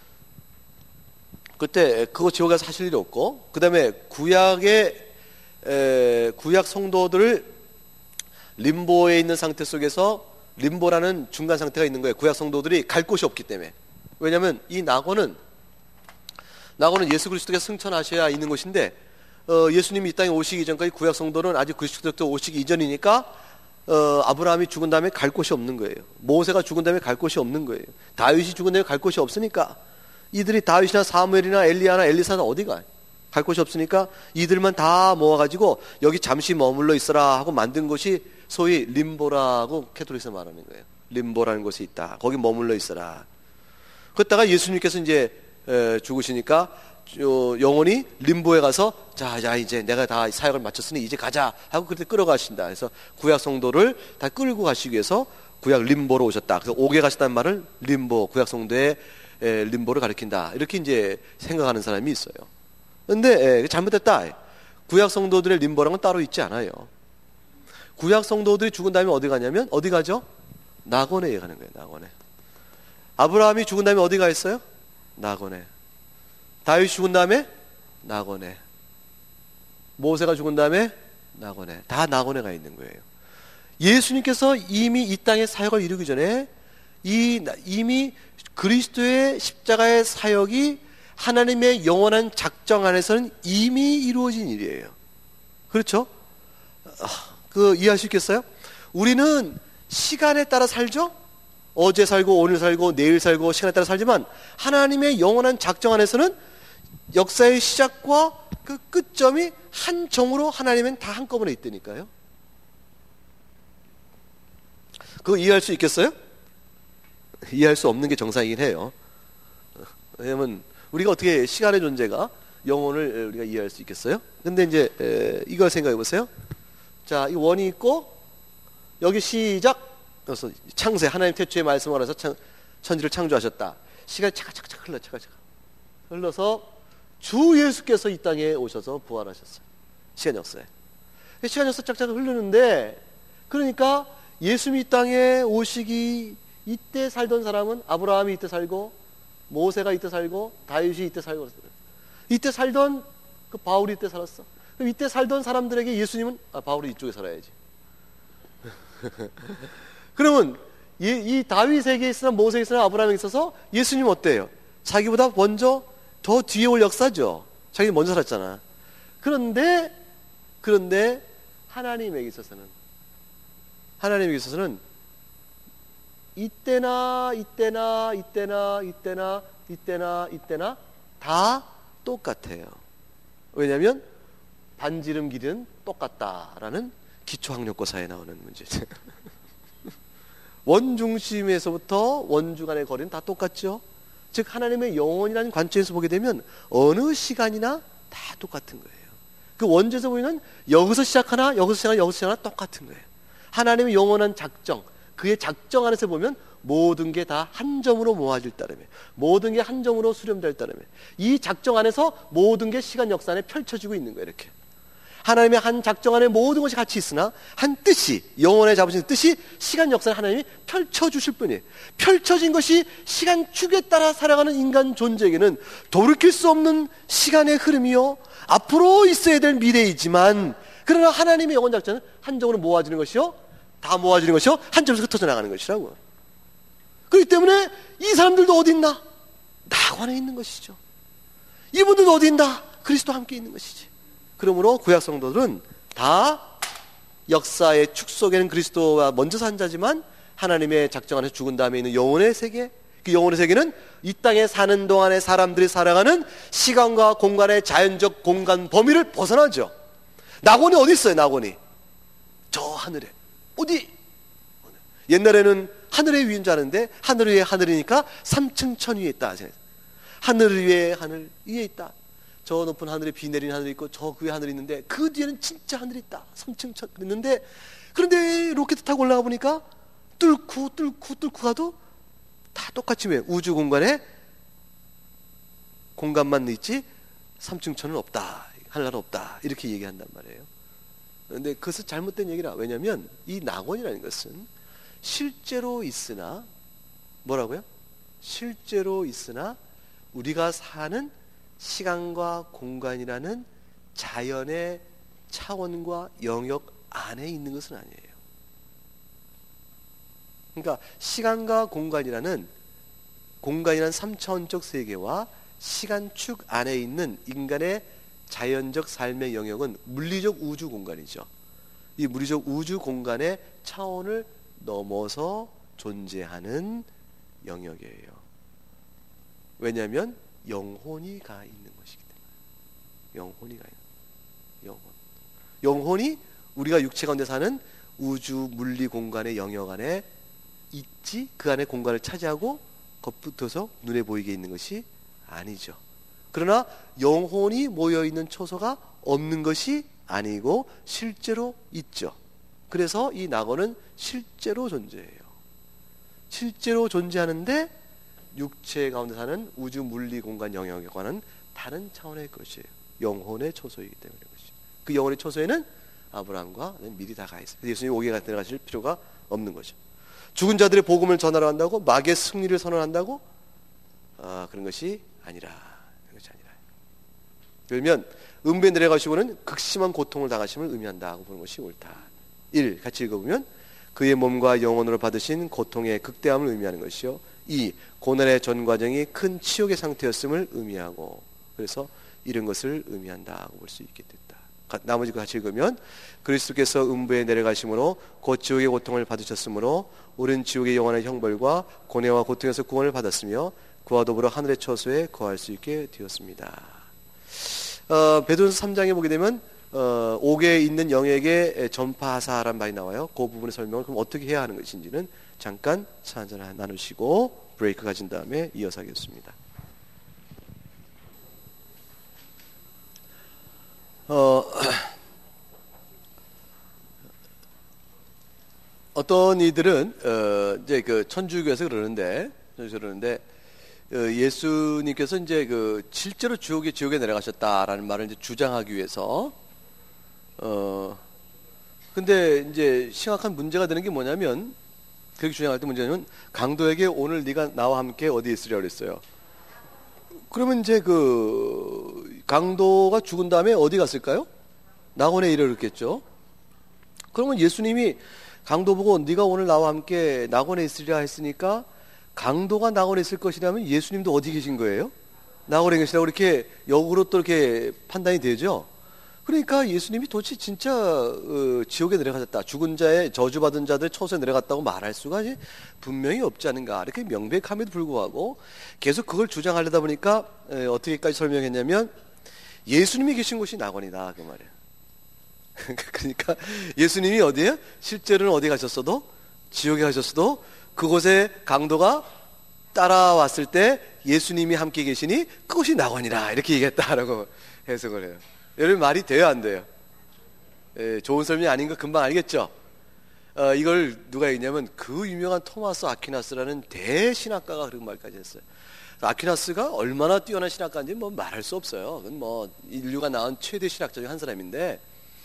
그때 그거 지옥에 가서 하실 일이 없고, 그 다음에 구약의 에, 구약 성도들을 림보에 있는 상태 속에서, 림보라는 중간 상태가 있는 거예요. 구약 성도들이 갈 곳이 없기 때문에. 왜냐하면 이 낙원은 낙원은 예수 그리스도께서 승천하셔야 있는 곳인데, 어, 예수님이 이 땅에 오시기 전까지 구약 성도는 아직 그리스도께서 오시기 이전이니까 어, 아브라함이 죽은 다음에 갈 곳이 없는 거예요. 모세가 죽은 다음에 갈 곳이 없는 거예요. 다윗이 죽은 다음에 갈 곳이 없으니까 이들이 다윗이나 사무엘이나 엘리야나 엘리사는 어디가? 갈 곳이 없으니까 이들만 다 모아가지고 여기 잠시 머물러 있어라 하고 만든 곳이 소위 림보라고 캐톨릭에서 말하는 거예요. 림보라는 곳이 있다. 거기 머물러 있어라. 그러다가 예수님께서 이제 에, 죽으시니까 어, 영혼이 림보에 가서 자, 자 이제 내가 다 사역을 마쳤으니 이제 가자 하고 그때 끌어가신다. 그래서 구약 성도를 다 끌고 가시기 위해서 구약 림보로 오셨다. 그래서 옥에 가셨다는 말을 림보, 구약 성도의 에, 림보를 가리킨다. 이렇게 이제 생각하는 사람이 있어요. 근데 에, 잘못됐다. 구약 성도들의 림보랑은 따로 있지 않아요. 구약 성도들이 죽은 다음에 어디 가냐면 어디 가죠? 낙원에 가는 거예요. 낙원에. 아브라함이 죽은 다음에 어디 가 있어요? 낙원에. 다윗이 죽은 다음에 낙원에. 모세가 죽은 다음에 낙원에. 다 낙원에 가 있는 거예요. 예수님께서 이미 이 땅의 사역을 이루기 전에 이 이미 그리스도의 십자가의 사역이 하나님의 영원한 작정 안에서는 이미 이루어진 일이에요. 그렇죠? 그 이해할 수 있겠어요? 우리는 시간에 따라 살죠? 어제 살고 오늘 살고 내일 살고 시간에 따라 살지만 하나님의 영원한 작정 안에서는 역사의 시작과 그 끝점이 한 정으로 하나님은 다 한꺼번에 있다니까요. 그거 이해할 수 있겠어요? 이해할 수 없는 게 정상이긴 해요. 왜냐면 우리가 어떻게 시간의 존재가 영혼을 우리가 이해할 수 있겠어요? 근데 이제 에, 이걸 생각해 보세요. 자, 이 원이 있고 여기 시작. 그래서 창세, 하나님 태초의 말씀을 알아서 천, 천지를 창조하셨다. 시간이 차가차가 흘러 차가차가 흘러서 주 예수께서 이 땅에 오셔서 부활하셨어요. 시간 역사에. 시간 역사 짝짝 흐르는데, 그러니까 예수님이 이 땅에 오시기 이때 살던 사람은 아브라함이 이때 살고 모세가 이때 살고 다윗이 이때 살고 이때 살던 그 바울이 이때 살았어. 그럼 이때 살던 사람들에게 예수님은 아, 바울이 이쪽에 살아야지. 그러면 이, 이 다윗에게 있으나 모세에게 있으나 아브라함에게 있어서 예수님 어때요? 자기보다 먼저 더 뒤에 올 역사죠. 자기는 먼저 살았잖아. 그런데 그런데 하나님에게 있어서는 하나님에게 있어서는 이때나 이때나 이때나 이때나 이때나 이때나 다 똑같아요. 왜냐하면 반지름 길이는 똑같다라는 기초학력고사에 나오는 문제죠. 원중심에서부터 원주 간의 거리는 다 똑같죠. 즉 하나님의 영원이라는 관점에서 보게 되면 어느 시간이나 다 똑같은 거예요. 그 원주에서 보이는 여기서 시작하나 여기서 시작하나 여기서 시작하나 똑같은 거예요. 하나님의 영원한 작정, 그의 작정 안에서 보면 모든 게 다 한 점으로 모아질 따름에, 모든 게 한 점으로 수렴될 따름에, 이 작정 안에서 모든 게 시간 역사 안에 펼쳐지고 있는 거예요. 이렇게 하나님의 한 작정 안에 모든 것이 같이 있으나 한 뜻이, 영원에 잡으신 뜻이 시간 역사를 하나님이 펼쳐주실 뿐이에요. 펼쳐진 것이 시간 축에 따라 살아가는 인간 존재에게는 돌이킬 수 없는 시간의 흐름이요, 앞으로 있어야 될 미래이지만, 그러나 하나님의 영원 작정은 한 점으로 모아지는 것이요, 다 모아지는 것이요, 한 점에서 흩어져 나가는 것이라고. 그렇기 때문에 이 사람들도 어디 있나? 낙원에 있는 것이죠. 이분들도 어디 있나? 그리스도와 함께 있는 것이지. 그러므로 구약 성도들은 다 역사의 축 속에는 그리스도와 먼저 산 자지만 하나님의 작정 안에서 죽은 다음에 있는 영혼의 세계, 그 영혼의 세계는 이 땅에 사는 동안에 사람들이 살아가는 시간과 공간의 자연적 공간 범위를 벗어나죠. 낙원이 어디 있어요? 낙원이 저 하늘에 어디? 옛날에는 하늘 위인 줄 아는데 하늘 위에 하늘이니까 삼층 천 위에 있다. 하늘 위에 하늘 위에 있다. 저 높은 하늘에 비 내리는 하늘이 있고 저 그 위에 하늘이 있는데 그 뒤에는 진짜 하늘이 있다. 삼층 천 있는데, 그런데 로켓 타고 올라가 보니까 뚫고 뚫고 뚫고 가도 다 똑같이 왜 우주 공간에 공간만 있지 삼층 천은 없다. 하늘은 없다. 이렇게 얘기한단 말이에요. 그런데 그것은 잘못된 얘기라. 왜냐하면 이 낙원이라는 것은 실제로 있으나 뭐라고요? 실제로 있으나 우리가 사는 시간과 공간이라는 자연의 차원과 영역 안에 있는 것은 아니에요. 그러니까 시간과 공간이라는 공간이라는 삼차원적 세계와 시간축 안에 있는 인간의 자연적 삶의 영역은 물리적 우주 공간이죠. 이 물리적 우주 공간의 차원을 넘어서 존재하는 영역이에요. 왜냐하면 영혼이 가 있는 것이기 때문에. 영혼이 가 있는 영혼. 영혼이 우리가 육체 가운데 사는 우주 물리 공간의 영역 안에 있지, 그 안에 공간을 차지하고 겉붙어서 눈에 보이게 있는 것이 아니죠. 그러나 영혼이 모여있는 초소가 없는 것이 아니고 실제로 있죠. 그래서 이 낙원은 실제로 존재해요. 실제로 존재하는데 육체 가운데 사는 우주 물리 공간 영역과는 다른 차원의 것이에요. 영혼의 초소이기 때문에 그것이. 그 영혼의 초소에는 아브라함과 미리 다 가 있어요. 예수님이 오게 들어가실 필요가 없는 거죠. 죽은 자들의 복음을 전하러 한다고, 마귀의 승리를 선언한다고, 아, 그런 것이 아니라, 그런 것이 아니라. 그러면 음부에 내려가시고는 극심한 고통을 당하심을 의미한다고 보는 것이 옳다. 일. 같이 읽어보면 그의 몸과 영혼으로 받으신 고통의 극대함을 의미하는 것이요. 이. 고난의 전 과정이 큰 치욕의 상태였음을 의미하고, 그래서 이런 것을 의미한다고 볼 수 있게 됐다. 나머지 같이 읽으면 그리스도께서 음부에 내려가심으로 곧 지옥의 고통을 받으셨으므로 우리는 지옥의 영원한 형벌과 고뇌와 고통에서 구원을 받았으며 그와 더불어 하늘의 처소에 거할 수 있게 되었습니다. 어, 베드로전서 삼 장에 보게 되면 어, 옥에 있는 영에게 전파하사라는 말이 나와요. 그 부분의 설명을 그럼 어떻게 해야 하는 것인지는 잠깐 차 한잔 나누시고 브레이크 가진 다음에 이어서 하겠습니다. 어, 어떤 이들은 어, 이제 그 천주교에서 그러는데, 그러는데 어, 예수님께서 이제 그 실제로 지옥에 지옥에 내려가셨다라는 말을 이제 주장하기 위해서 어 근데 이제 심각한 문제가 되는 게 뭐냐면 그렇게 주장할 때 문제는 강도에게 오늘 네가 나와 함께 어디 있으려 그랬어요. 그러면 이제 그 강도가 죽은 다음에 어디 갔을까요? 낙원에 이르렀겠죠. 그러면 예수님이 강도 보고 네가 오늘 나와 함께 낙원에 있으리라 했으니까 강도가 낙원에 있을 것이라면 예수님도 어디 계신 거예요? 낙원에 계시라고 이렇게 역으로 또 이렇게 판단이 되죠. 그러니까 예수님이 도대체 진짜 어, 지옥에 내려가셨다, 죽은 자의 저주받은 자들 처소에 내려갔다고 말할 수가 분명히 없지 않은가, 이렇게 명백함에도 불구하고 계속 그걸 주장하려다 보니까 에, 어떻게까지 설명했냐면 예수님이 계신 곳이 낙원이다 그 말이에요. 그러니까 예수님이 어디에 실제로는 어디 가셨어도 지옥에 가셨어도 그곳에 강도가 따라왔을 때 예수님이 함께 계시니 그곳이 낙원이라 이렇게 얘기했다라고 해석을 해요. 여러분 말이 돼요 안 돼요? 예, 좋은 설명이 아닌 거 금방 알겠죠? 어, 이걸 누가 얘기냐면 그 유명한 토마스 아퀴나스라는 대신학가가 그런 말까지 했어요. 아퀴나스가 얼마나 뛰어난 신학가인지 뭐 말할 수 없어요. 그건 뭐 인류가 낳은 최대 신학자 중 한 사람인데,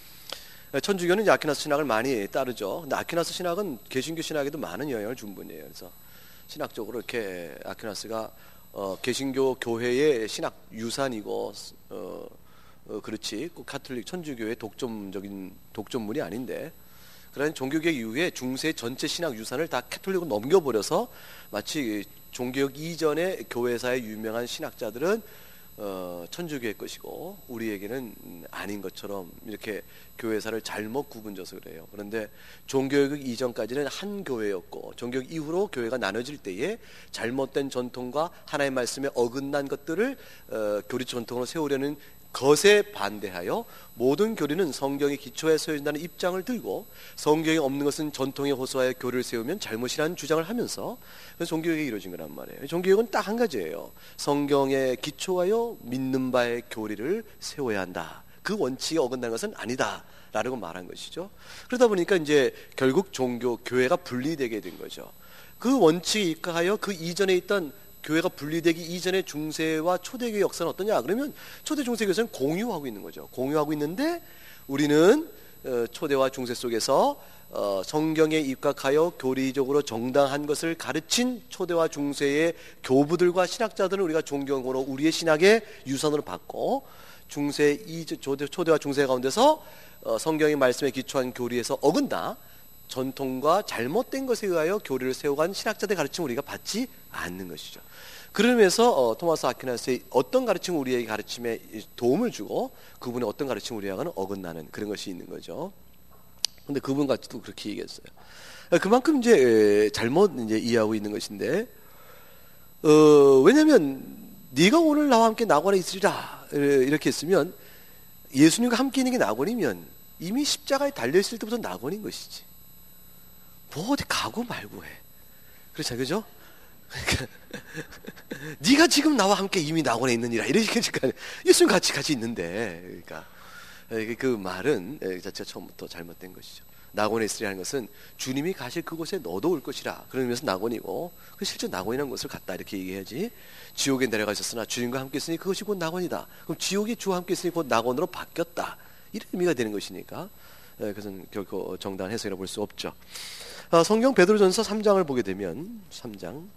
천주교는 이제 아퀴나스 신학을 많이 따르죠. 근데 아퀴나스 신학은 개신교 신학에도 많은 영향을 준 분이에요. 그래서 신학적으로 이렇게 아퀴나스가 어, 개신교 교회의 신학 유산이고 어, 어, 그렇지 꼭 카톨릭 천주교의 독점적인 독점물이 아닌데, 그런 종교개혁 이후에 중세 전체 신학 유산을 다 카톨릭으로 넘겨버려서 마치 종교개혁 이전의 교회사의 유명한 신학자들은 어, 천주교의 것이고 우리에게는 아닌 것처럼 이렇게 교회사를 잘못 구분져서 그래요. 그런데 종교개혁 이전까지는 한 교회였고 종교개혁 이후로 교회가 나눠질 때에 잘못된 전통과 하나님의 말씀에 어긋난 것들을 어, 교리 전통으로 세우려는 것에 반대하여 모든 교리는 성경의 기초에 서인다는 입장을 들고 성경에 없는 것은 전통에 호소하여 교리를 세우면 잘못이라는 주장을 하면서 종교개혁이 이루어진 거란 말이에요. 종교개혁은 딱 한 가지예요. 성경에 기초하여 믿는 바의 교리를 세워야 한다. 그 원칙에 어긋나는 것은 아니다 라고 말한 것이죠. 그러다 보니까 이제 결국 종교, 교회가 분리되게 된 거죠. 그 원칙에 입각하여 그 이전에 있던 교회가 분리되기 이전의 중세와 초대교회 역사는 어떠냐? 그러면 초대 중세교회에서는 공유하고 있는 거죠. 공유하고 있는데 우리는 초대와 중세 속에서 성경에 입각하여 교리적으로 정당한 것을 가르친 초대와 중세의 교부들과 신학자들은 우리가 존경으로 우리의 신학의 유산으로 받고, 중세 이 초대와 중세 가운데서 성경의 말씀에 기초한 교리에서 어긋나 전통과 잘못된 것에 의하여 교리를 세워간 신학자들의 가르침을 우리가 받지 않는 것이죠. 그러면서 어, 토마스 아퀴나스의 어떤 가르침을 우리에게 가르침에 도움을 주고 그분의 어떤 가르침을 우리하고는 어긋나는 그런 것이 있는 거죠. 그런데 그분 같이도 그렇게 얘기했어요. 그만큼 이제 잘못 이제 이해하고 있는 것인데, 어, 왜냐하면 네가 오늘 나와 함께 낙원에 있으리라 이렇게 했으면 예수님과 함께 있는 게 낙원이면 이미 십자가에 달려 있을 때부터 낙원인 것이지. 뭐 어디 가고 말고 해. 그렇죠, 그죠? 그러니까 네가 지금 나와 함께 이미 낙원에 있느니라 이러니까 예수님 같이 같이 있는데, 그러니까 그 말은 자체가 처음부터 잘못된 것이죠. 낙원에 있으리라는 것은 주님이 가실 그곳에 너도 올 것이라 그러면서 낙원이고, 그 실제 낙원이라는 것을 갖다 이렇게 얘기해야지. 지옥에 내려가셨으나 주님과 함께 있으니 그것이 곧 낙원이다. 그럼 지옥이 주와 함께 있으니 곧 낙원으로 바뀌었다, 이런 의미가 되는 것이니까 그것은 결코 정당한 해석이라고 볼 수 없죠. 성경 베드로전서 삼 장을 보게 되면 삼 장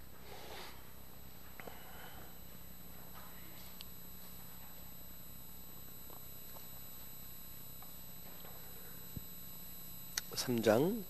삼 장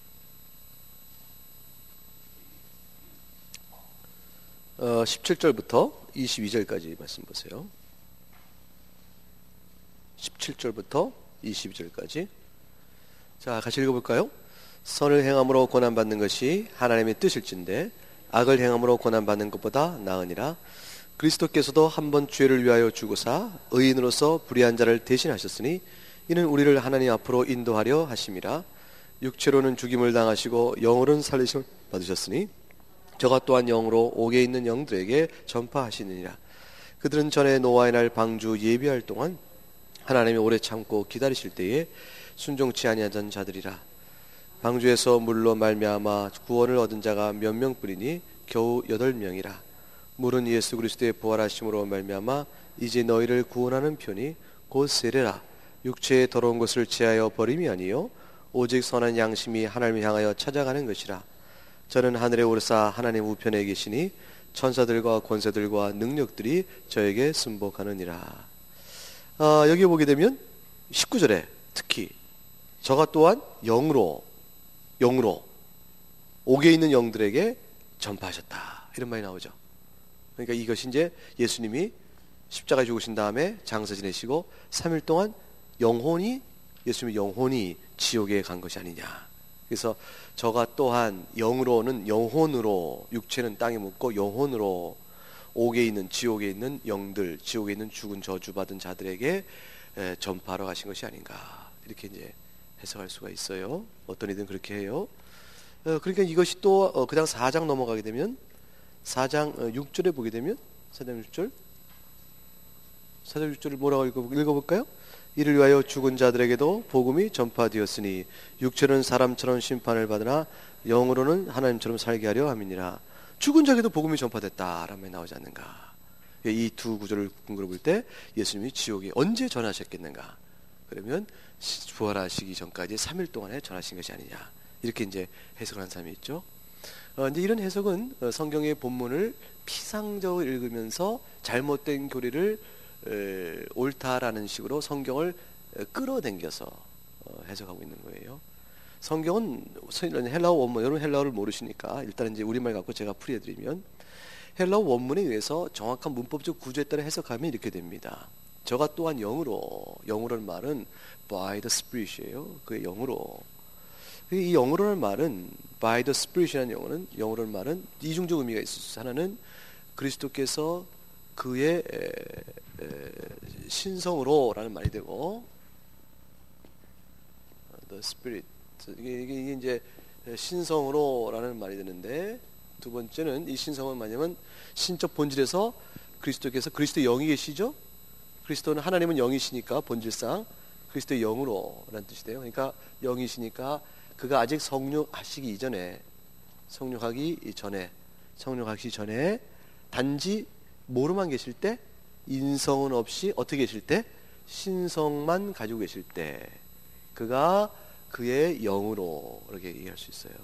어, 십칠 절부터 이십이 절까지 말씀 보세요. 십칠 절부터 이십이 절까지. 자, 같이 읽어볼까요? 선을 행함으로 고난받는 것이 하나님의 뜻일진데 악을 행함으로 고난받는 것보다 나으니라. 그리스도께서도 한 번 죄를 위하여 죽으사 의인으로서 불의한 자를 대신하셨으니 이는 우리를 하나님 앞으로 인도하려 하심이라. 육체로는 죽임을 당하시고 영으로는 살리심을 받으셨으니 저가 또한 영으로 옥에 있는 영들에게 전파하시느니라. 그들은 전에 노아의 날 방주 예비할 동안 하나님이 오래 참고 기다리실 때에 순종치 아니하던 자들이라. 방주에서 물로 말미암아 구원을 얻은 자가 몇 명뿐이니 겨우 여덟 명이라. 물은 예수 그리스도의 부활하심으로 말미암아 이제 너희를 구원하는 편이 곧 세례라. 육체의 더러운 것을 제하여 버림이 아니요 오직 선한 양심이 하나님을 향하여 찾아가는 것이라. 저는 하늘에 오르사 하나님 우편에 계시니 천사들과 권세들과 능력들이 저에게 순복하느니라. 아, 여기 보게 되면 십구 절에 특히 저가 또한 영으로 영으로 옥에 있는 영들에게 전파하셨다 이런 말이 나오죠. 그러니까 이것이 이제 예수님이 십자가에 죽으신 다음에 장사 지내시고 삼 일 동안 영혼이 예수님의 영혼이 지옥에 간 것이 아니냐. 그래서 저가 또한 영으로는 영혼으로, 육체는 땅에 묻고 영혼으로 옥에 있는 지옥에 있는 영들, 지옥에 있는 죽은 저주받은 자들에게 전파하러 가신 것이 아닌가, 이렇게 이제 해석할 수가 있어요. 어떤 이든 그렇게 해요. 그러니까 이것이 또 그냥 사 장 넘어가게 되면 사 장 육 절에 보게 되면 사 장 육 절 사 장 육 절을 뭐라고 읽어볼까요? 이를 위하여 죽은 자들에게도 복음이 전파되었으니 육체는 사람처럼 심판을 받으나 영으로는 하나님처럼 살게 하려 함이니라. 죽은 자에게도 복음이 전파됐다라는 말이 나오지 않는가. 이 두 구절을 근거로 볼 때 예수님이 지옥에 언제 전하셨겠는가. 그러면 부활하시기 전까지 삼 일 동안에 전하신 것이 아니냐, 이렇게 이제 해석하는 사람이 있죠. 어, 이제 이런 해석은 성경의 본문을 피상적으로 읽으면서 잘못된 교리를 에, 옳다라는 식으로 성경을 끌어당겨서 어, 해석하고 있는 거예요. 성경은 헬라어 원문, 여러분 헬라어를 모르시니까 일단 이제 우리말 갖고 제가 풀이해드리면, 헬라어 원문에 의해서 정확한 문법적 구조에 따라 해석하면 이렇게 됩니다. 저가 또한 영으로, 영으로는 말은 by the Spirit이에요. 그 영으로. 이 영으로는 말은 by the Spirit이라는 영어는, 영어로는 말은 이중적 의미가 있어서, 하나는 그리스도께서 그의 에, 에, 신성으로라는 말이 되고, the Spirit, 이게, 이게, 이게 이제 신성으로라는 말이 되는데, 두 번째는 이 신성은 뭐냐면 신적 본질에서 그리스도께서 그리스도의 영이 계시죠. 그리스도는 하나님은 영이시니까 본질상 그리스도의 영으로라는 뜻이 돼요. 그러니까 영이시니까 그가 아직 성육하시기 이전에, 성육하기 전에, 성육하기 전에 단지 뭐로만 계실 때, 인성은 없이 어떻게 계실 때, 신성만 가지고 계실 때 그가 그의 영으로 이렇게 얘기할 수 있어요.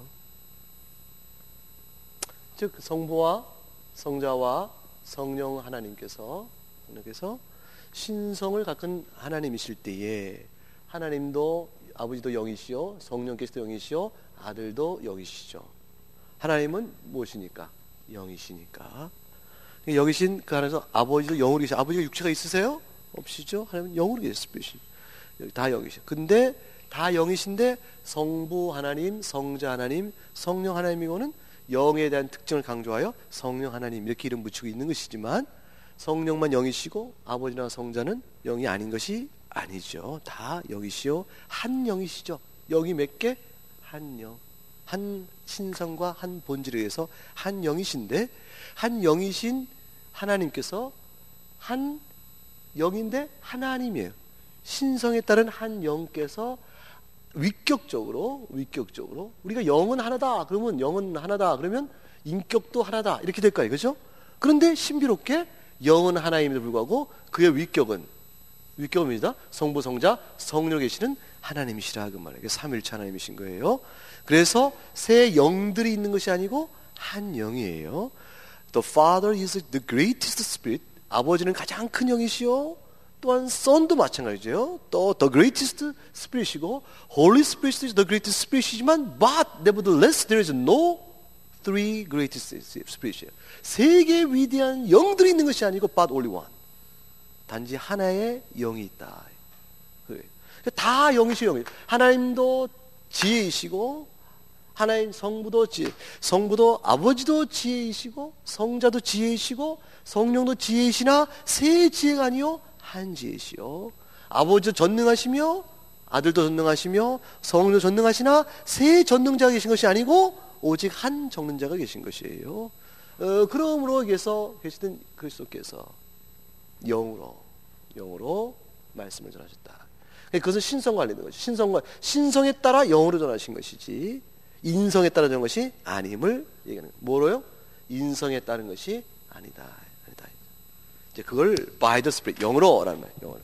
즉 성부와 성자와 성령 하나님께서 하나님께서 신성을 갖은 하나님이실 때에, 하나님도 아버지도 영이시요 성령께서도 영이시요 아들도 영이시죠. 하나님은 무엇이니까? 영이시니까. 영이신 그 안에서 아버지도 영으로 계시죠. 아버지가 육체가 있으세요? 없으시죠? 하나님은 영으로 계시죠. 다 영이시죠. 근데 다 영이신데 성부 하나님, 성자 하나님, 성령 하나님이고는 영에 대한 특징을 강조하여 성령 하나님 이렇게 이름 붙이고 있는 것이지만, 성령만 영이시고 아버지나 성자는 영이 아닌 것이 아니죠. 다 영이시요 한 영이시죠. 영이 몇 개? 한 영. 한 신성과 한 본질에 의해서 한 영이신데, 한 영이신 하나님께서 한 영인데 하나님이에요. 신성에 따른 한 영께서 위격적으로 위격적으로 우리가 영은 하나다 그러면, 영은 하나다 그러면 인격도 하나다 이렇게 될까요? 그렇죠? 그런데 신비롭게 영은 하나임에도 불구하고 그의 위격은 위격입니다. 성부, 성자, 성령 계시는 하나님이시라 그 말이에요. 삼일체 하나님이신 거예요. 그래서 세 영들이 있는 것이 아니고 한 영이에요. The Father is the greatest Spirit. 아버지는 가장 큰 영이시요, 또한 Son도 마찬가지죠. 또 the greatest Spirit이고 Holy Spirit is the greatest Spirit이지만 but nevertheless there is no three greatest Spirit이에요. 세 개의 위대한 영들이 있는 것이 아니고 but only one. 단지 하나의 영이 있다. 그래. 다 영이시요 영이. 하나님도 지혜이시고 하나님 성부도 지혜, 성부도 아버지도 지혜이시고 성자도 지혜이시고 성령도 지혜이시나 세 지혜가 아니요 한 지혜시요. 아버지도 전능하시며 아들도 전능하시며 성령도 전능하시나 세 전능자가 계신 것이 아니고 오직 한 전능자가 계신 것이에요. 어, 그러므로 여기서 계시던 그리스도께서 영으로 영으로 말씀을 전하셨다. 그것은 신성과 관련된 것이 신성과 신성에 따라 영으로 전하신 것이지 인성에 따라 전한 것이 아님을 얘기하는. 뭐로요? 인성에 따른 것이 아니다. 아니다. 이제 그걸 by the Spirit 영으로라는 말이에요. 영으로.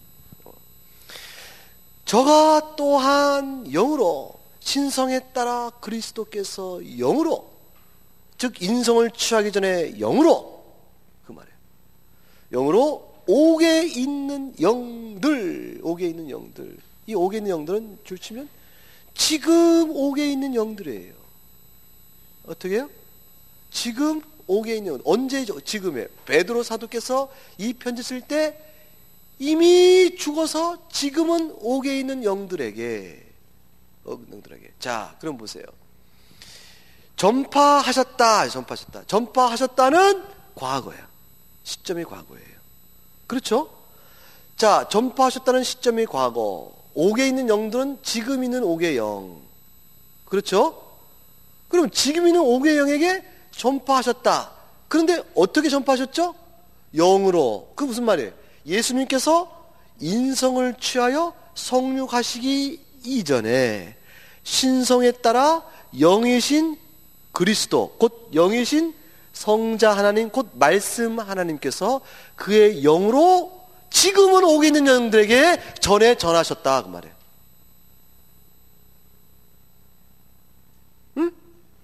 저가 또한 영으로 신성에 따라 그리스도께서 영으로 즉 인성을 취하기 전에 영으로 그 말이에요. 영으로 옥에 있는 영들 옥에 있는 영들 이 옥에 있는 영들은 줄치면 지금 옥에 있는 영들이에요. 어떻게 해요? 지금 옥에 있는 영 언제죠? 지금이에요. 베드로 사도께서 이 편지 쓸 때 이미 죽어서 지금은 옥에 있는 영들에게 영들에게 자 그럼 보세요. 전파하셨다 전파하셨다 전파하셨다는 과거야. 시점이 과거예요. 그렇죠? 자 전파하셨다는 시점이 과거. 옥에 있는 영들은 지금 있는 옥의 영. 그렇죠? 그럼 지금 있는 옥의 영에게 전파하셨다. 그런데 어떻게 전파하셨죠? 영으로. 그 무슨 말이에요? 예수님께서 인성을 취하여 성육하시기 이전에 신성에 따라 영이신 그리스도 곧 영이신 성자 하나님 곧 말씀 하나님께서 그의 영으로 지금은 옥에 있는 영들에게 전해 전하셨다 그 말이에요. 응?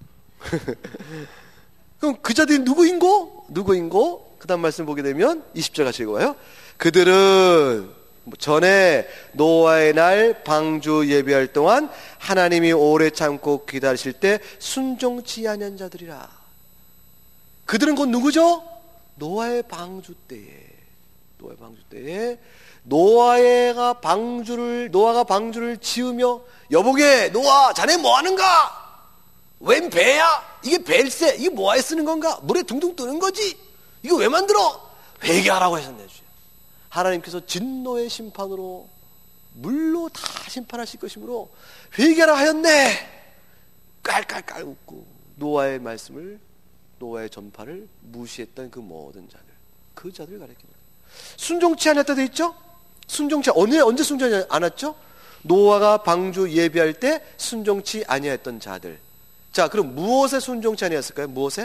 그럼 그 자들이 누구인고? 누구인고? 그 다음 말씀 보게 되면 이십 절 같이 읽어봐요. 그들은 전에 노아의 날 방주 예비할 동안 하나님이 오래 참고 기다리실 때 순종치 아니한 자들이라. 그들은 곧 누구죠? 노아의 방주 때에 노아의 방주 때에 노아가 방주를 노아가 방주를 지으며 여보게 노아 자네 뭐 하는가? 웬 배야? 이게 배일세? 이게 뭐하에 쓰는 건가? 물에 둥둥 뜨는 거지? 이거 왜 만들어? 회개하라고 하셨네. 하나님께서 진노의 심판으로 물로 다 심판하실 것이므로 회개하라 하였네. 깔깔깔 웃고 노아의 말씀을 노아의 전파를 무시했던 그 모든 자들 그 자들을 가리킵니다. 순종치 않았다 돼 있죠? 순종치 언제 언제 순종치 않았죠? 노아가 방주 예비할 때 순종치 아니했던 자들. 자, 그럼 무엇에 순종치 아니했을까요? 무엇에?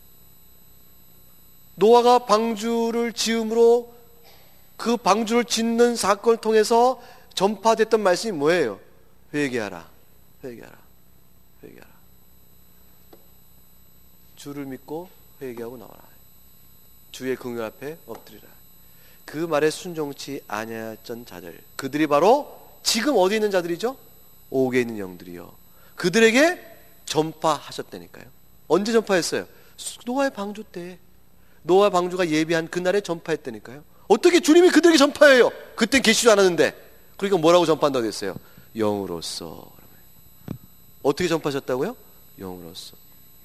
노아가 방주를 지음으로 그 방주를 짓는 사건을 통해서 전파됐던 말씀이 뭐예요? 회개하라, 회개하라, 회개하라. 주를 믿고 회개하고 나와라. 주의 긍휼 앞에 엎드리라. 그 말에 순종치 아니했던 자들, 그들이 바로 지금 어디 있는 자들이죠? 옥에 있는 영들이요. 그들에게 전파하셨다니까요. 언제 전파했어요? 노아의 방주 때. 노아 방주가 예비한 그날에 전파했다니까요. 어떻게 주님이 그들에게 전파해요? 그땐 계시지도 않았는데. 그러니까 뭐라고 전파한다고 했어요? 영으로서. 어떻게 전파하셨다고요? 영으로서.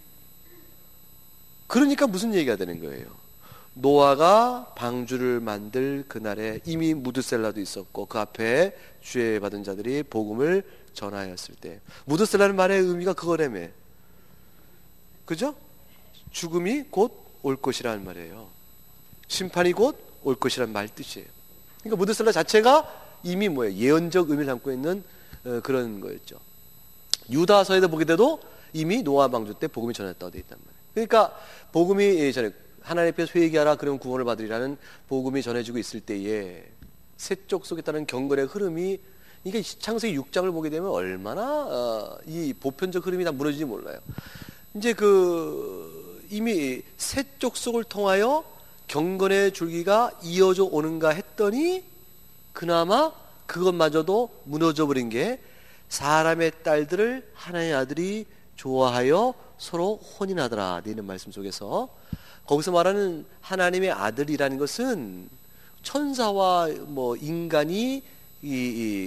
그러니까 무슨 얘기가 되는 거예요? 노아가 방주를 만들 그날에 이미 무드셀라도 있었고 그 앞에 주혜받은 자들이 복음을 전하였을 때, 무드셀라는 말의 의미가 그거라며. 그죠? 죽음이 곧 올 것이라는 말이에요. 심판이 곧 올 것이라는 말 뜻이에요. 그러니까 무드셀라 자체가 이미 뭐예요? 예언적 의미를 담고 있는 어, 그런 거였죠. 유다서에도 보게 돼도 이미 노아 방주 때 복음이 전했다고 되어 있단 말이에요. 그러니까 복음이 전에 하나님 앞에서 회개하라 그러면 구원을 받으리라는 복음이 전해지고 있을 때에 세쪽 속에 따른 경건의 흐름이, 이게 창세기 육 장을 보게 되면 얼마나 어, 이 보편적 흐름이 다 무너지지 몰라요. 이제 그 이미 세쪽 속을 통하여 경건의 줄기가 이어져 오는가 했더니 그나마 그것마저도 무너져 버린 게 사람의 딸들을 하나님의 아들이 좋아하여 서로 혼인하더라 되는 말씀 속에서, 거기서 말하는 하나님의 아들이라는 것은 천사와 뭐 인간이 이, 이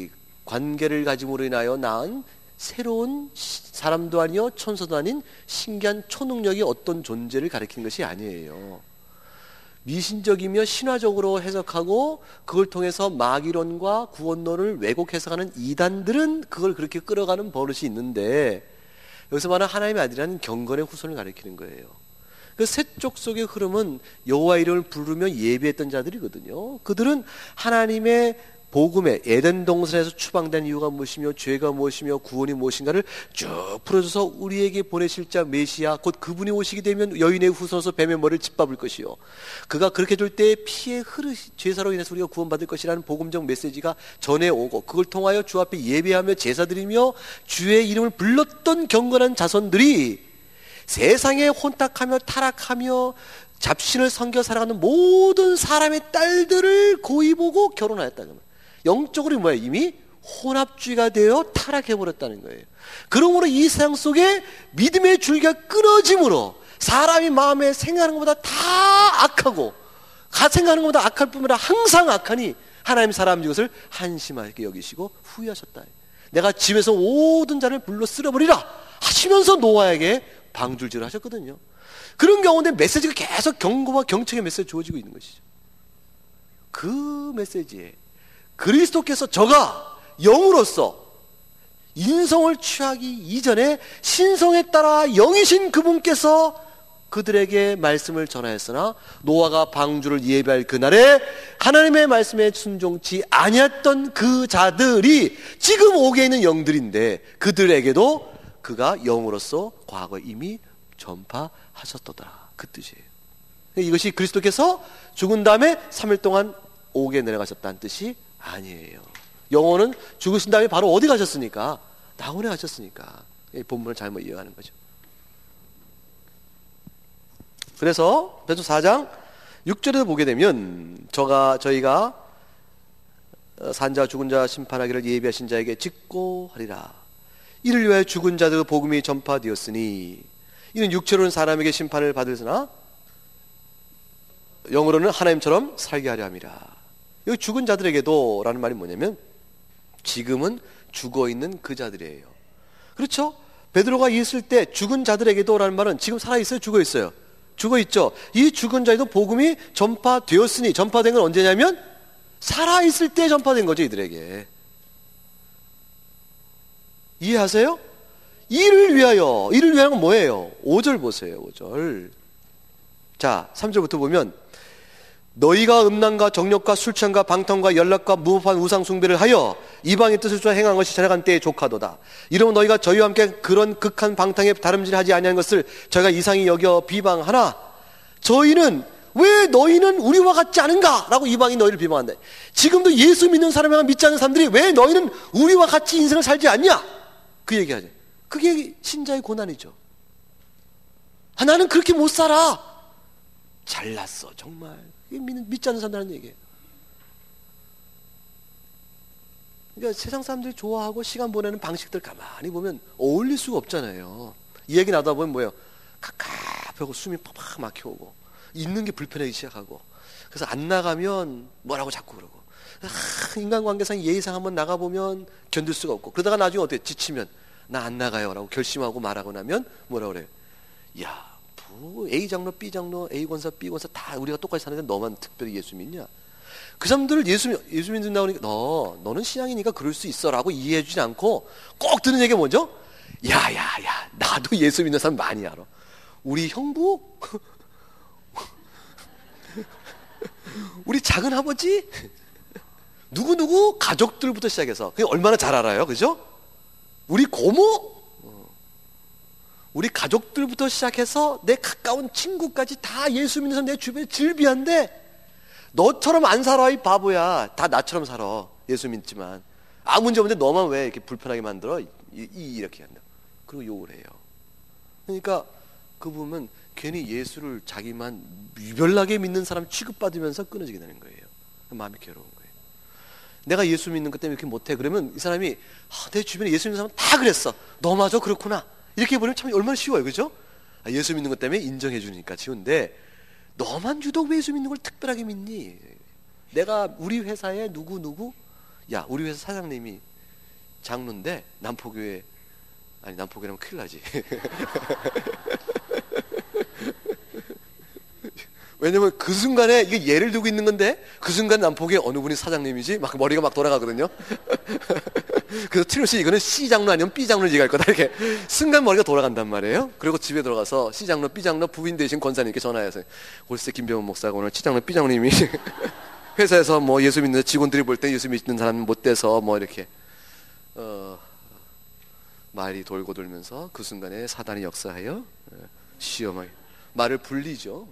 관계를 가짐으로 인하여 낳은 새로운 사람도 아니요 천사도 아닌 신기한 초능력이 어떤 존재를 가리키는 것이 아니에요. 미신적이며 신화적으로 해석하고 그걸 통해서 마귀론과 구원론을 왜곡 해석하는 이단들은 그걸 그렇게 끌어가는 버릇이 있는데, 여기서 말하는 하나님의 아들이라는 경건의 후손을 가리키는 거예요. 그 셋 족속의 흐름은 여호와 이름을 부르며 예배했던 자들이거든요. 그들은 하나님의 복음에 에덴 동산에서 추방된 이유가 무엇이며 죄가 무엇이며 구원이 무엇인가를 쭉 풀어줘서 우리에게 보내실 자 메시아 곧 그분이 오시게 되면 여인의 후손으로서 뱀의 머리를 짓밟을 것이요 그가 그렇게 줄 때 피의 흐르 죄사로 인해서 우리가 구원받을 것이라는 복음적 메시지가 전해오고 그걸 통하여 주 앞에 예배하며 제사드리며 주의 이름을 불렀던 경건한 자손들이 세상에 혼탁하며 타락하며 잡신을 섬겨 살아가는 모든 사람의 딸들을 고이 보고 결혼하였다는 거예요. 영적으로 뭐야? 이미 혼합주의가 되어 타락해버렸다는 거예요. 그러므로 이 세상 속에 믿음의 줄기가 끊어짐으로 사람이 마음에 생각하는 것보다 다 악하고 생각하는 것보다 악할 뿐만 아니라 항상 악하니 하나님 사람 이것을 한심하게 여기시고 후회하셨다. 내가 집에서 모든 자를 불러 쓸어버리라 하시면서 노아에게 방줄질을 하셨거든요. 그런 가운데 메시지가 계속 경고와 경책의 메시지가 주어지고 있는 것이죠. 그 메시지에 그리스도께서 저가 영으로서 인성을 취하기 이전에 신성에 따라 영이신 그분께서 그들에게 말씀을 전하였으나 노아가 방주를 예배할 그날에 하나님의 말씀에 순종치 아니했던 그 자들이 지금 옥에 있는 영들인데 그들에게도 그가 영으로서 과거에 이미 전파하셨도다. 그 뜻이에요. 이것이 그리스도께서 죽은 다음에 삼 일 동안 옥에 내려가셨다는 뜻이 아니에요. 영혼은 죽으신 다음에 바로 어디 가셨습니까? 낙원에 가셨으니까. 이 본문을 잘못 이해하는 거죠. 그래서 베드로 사 장 육 절에도 보게 되면 저가 저희가 산자 죽은 자 심판하기를 예비하신 자에게 직고하리라. 이를 위하여 죽은 자들 복음이 전파되었으니 이는 육체로는 사람에게 심판을 받으나 영으로는 하나님처럼 살게 하려 함이라. 여기 죽은 자들에게도 라는 말이 뭐냐면 지금은 죽어있는 그 자들이에요. 그렇죠? 베드로가 있을 때 죽은 자들에게도 라는 말은 지금 살아있어요? 죽어있어요? 죽어있죠. 이 죽은 자에도 복음이 전파되었으니 전파된 건 언제냐면 살아있을 때 전파된 거죠. 이들에게. 이해하세요? 이를 위하여. 이를 위하여 건 뭐예요? 오 절 보세요. 오 절. 자, 삼 절부터 보면 너희가 음란과 정욕과 술취함과 방탕과 연락과 무법한 우상 숭배를 하여 이방의 뜻을 쫓아 행한 것이 지나간 때에 족하도다. 이러면 너희가 저희와 함께 그런 극한 방탕에 다름질하지 아니한 것을 저희가 이상히 여겨 비방하나 저희는 왜 너희는 우리와 같지 않은가? 라고 이방이 너희를 비방한다. 지금도 예수 믿는 사람이나 믿지 않는 사람들이 왜 너희는 우리와 같이 인생을 살지 않냐? 그 얘기하죠. 그게 신자의 고난이죠. 아, 나는 그렇게 못 살아. 잘났어 정말. 믿지 않는 사람들 하는 얘기예요. 그러니까 세상 사람들이 좋아하고 시간 보내는 방식들 가만히 보면 어울릴 수가 없잖아요. 이 얘기 나다 보면 뭐예요? 갑갑하고 숨이 팍팍 막혀오고 있는 게 불편하기 시작하고 그래서 안 나가면 뭐라고 자꾸 그러고 아, 인간관계상 예의상 한번 나가보면 견딜 수가 없고 그러다가 나중에 어때요? 지치면 나 안 나가요 라고 결심하고 말하고 나면 뭐라 그래요? 야 뭐 A 장로, B 장로, A 권사, B 권사 다 우리가 똑같이 사는데 너만 특별히 예수 믿냐? 그 사람들을 예수, 예수 믿는다고 하니까 너, 너는 신앙이니까 그럴 수 있어 라고 이해해 주지 않고 꼭 듣는 얘기가 뭐죠? 야, 야, 야, 나도 예수 믿는 사람 많이 알아. 우리 형부? 우리 작은 아버지? 누구누구 가족들부터 시작해서 그게 얼마나 잘 알아요, 그죠? 우리 고모? 우리 가족들부터 시작해서 내 가까운 친구까지 다 예수 믿는 사람 내 주변에 질비한데 너처럼 안 살아 이 바보야. 다 나처럼 살아. 예수 믿지만 아무 문제 없는데 너만 왜 이렇게 불편하게 만들어? 이, 이, 이렇게 한다. 그리고 욕을 해요. 그러니까 그 보면 괜히 예수를 자기만 유별나게 믿는 사람 취급받으면서 끊어지게 되는 거예요. 마음이 괴로운 거예요. 내가 예수 믿는 것 때문에 이렇게 못해. 그러면 이 사람이 아, 내 주변에 예수 믿는 사람은 다 그랬어. 너마저 그렇구나. 이렇게 해버리면 참 얼마나 쉬워요. 그죠? 아, 예수 믿는 것 때문에 인정해 주니까 쉬운데 너만 유독 왜 예수 믿는 걸 특별하게 믿니? 내가 우리 회사에 누구누구 야 우리 회사 사장님이 장로인데 남포교회, 아니 남포교회라면 큰일 나지. 왜냐면 그 순간에 이게 예를 두고 있는 건데 그 순간 남포교회 어느 분이 사장님이지? 막 머리가 막 돌아가거든요. 그래서 틀림없이 이거는 C장로 아니면 B장로 얘기할 거다 이렇게 순간 머리가 돌아간단 말이에요. 그리고 집에 들어가서 C장로 B장로 부인 되신 권사님께 전화해서 글쎄 김병훈 목사가 오늘 C장로 B장로님이 회사에서 뭐 예수 믿는 직원들이 볼 때 예수 믿는 사람 못 돼서 뭐 이렇게 어, 말이 돌고 돌면서 그 순간에 사단이 역사하여 시험하게 말을 불리죠.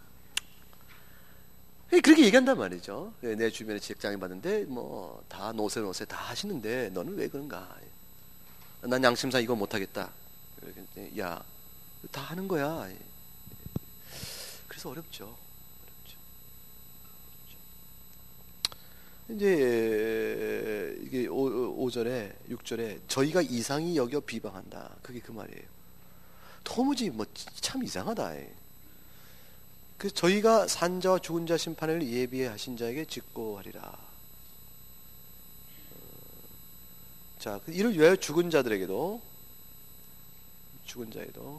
그렇게 얘기한단 말이죠. 내 주변에 직장인 봤는데 뭐 다 노세 노세 다 하시는데 너는 왜 그런가? 난 양심상 이거 못하겠다. 야, 다 하는 거야. 그래서 어렵죠. 어렵죠. 이제 이게 오 절에 육 절에 저희가 이상히 여겨 비방한다. 그게 그 말이에요. 도무지 뭐 참 이상하다. 그 저희가 산자와 죽은 자 심판을 예비하신 자에게 직고하리라. 자, 이를 위하여 죽은 자들에게도 죽은 자에도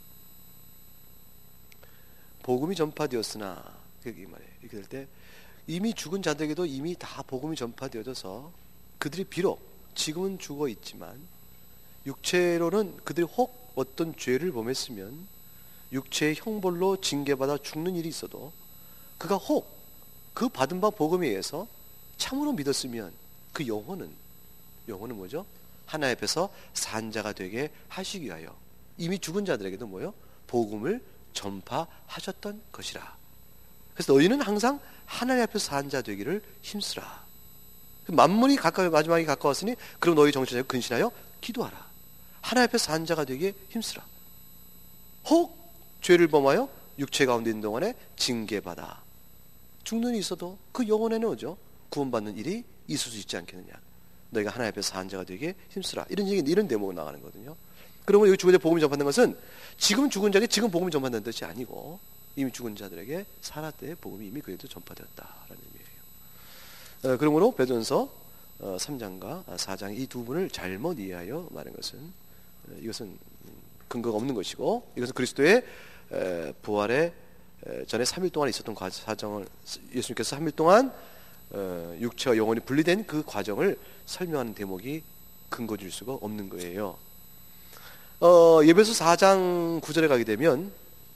복음이 전파되었으나 그게 말이에요. 이렇게 될 때 이미 죽은 자들에게도 이미 다 복음이 전파되어져서 그들이 비록 지금은 죽어 있지만 육체로는 그들이 혹 어떤 죄를 범했으면 육체의 형벌로 징계받아 죽는 일이 있어도 그가 혹 그 받은 바 복음에 의해서 참으로 믿었으면 그 영혼은 영혼은 뭐죠? 하나님 앞에서 산자가 되게 하시기 위하여 이미 죽은 자들에게도 뭐요? 복음을 전파하셨던 것이라. 그래서 너희는 항상 하나님 앞에서 산자 되기를 힘쓰라. 만문이 가까이 마지막에 가까웠으니 그럼 너희 정신에 근신하여 기도하라. 하나님 앞에서 산자가 되기에 힘쓰라. 혹 죄를 범하여 육체 가운데 있는 동안에 징계받아 죽는 일이 있어도 그 영혼에는 뭐죠? 구원받는 일이 있을 수 있지 않겠느냐. 너희가 하나님 앞에서 산자가 되게 힘쓰라. 이런 얘기, 이런 대목으로 나가는 거거든요. 그러면 여기 죽은 자 복음을 전파하는 것은 지금 죽은 자에게 지금 복음을 전파한다는 뜻이 아니고 이미 죽은 자들에게 살았을 때 복음이 이미 그에도 전파되었다라는 의미예요. 어, 그러므로 베드로전서 어, 삼 장과 사 장 이 두 분을 잘못 이해하여 말한 것은 어, 이것은 근거가 없는 것이고 이것은 그리스도의 에, 부활의 에, 전에 삼 일 동안 있었던 과정을 예수님께서 삼 일 동안 어, 육체와 영혼이 분리된 그 과정을 설명하는 대목이 근거 줄 수가 없는 거예요. 어, 예배소 사 장 구 절에 가게 되면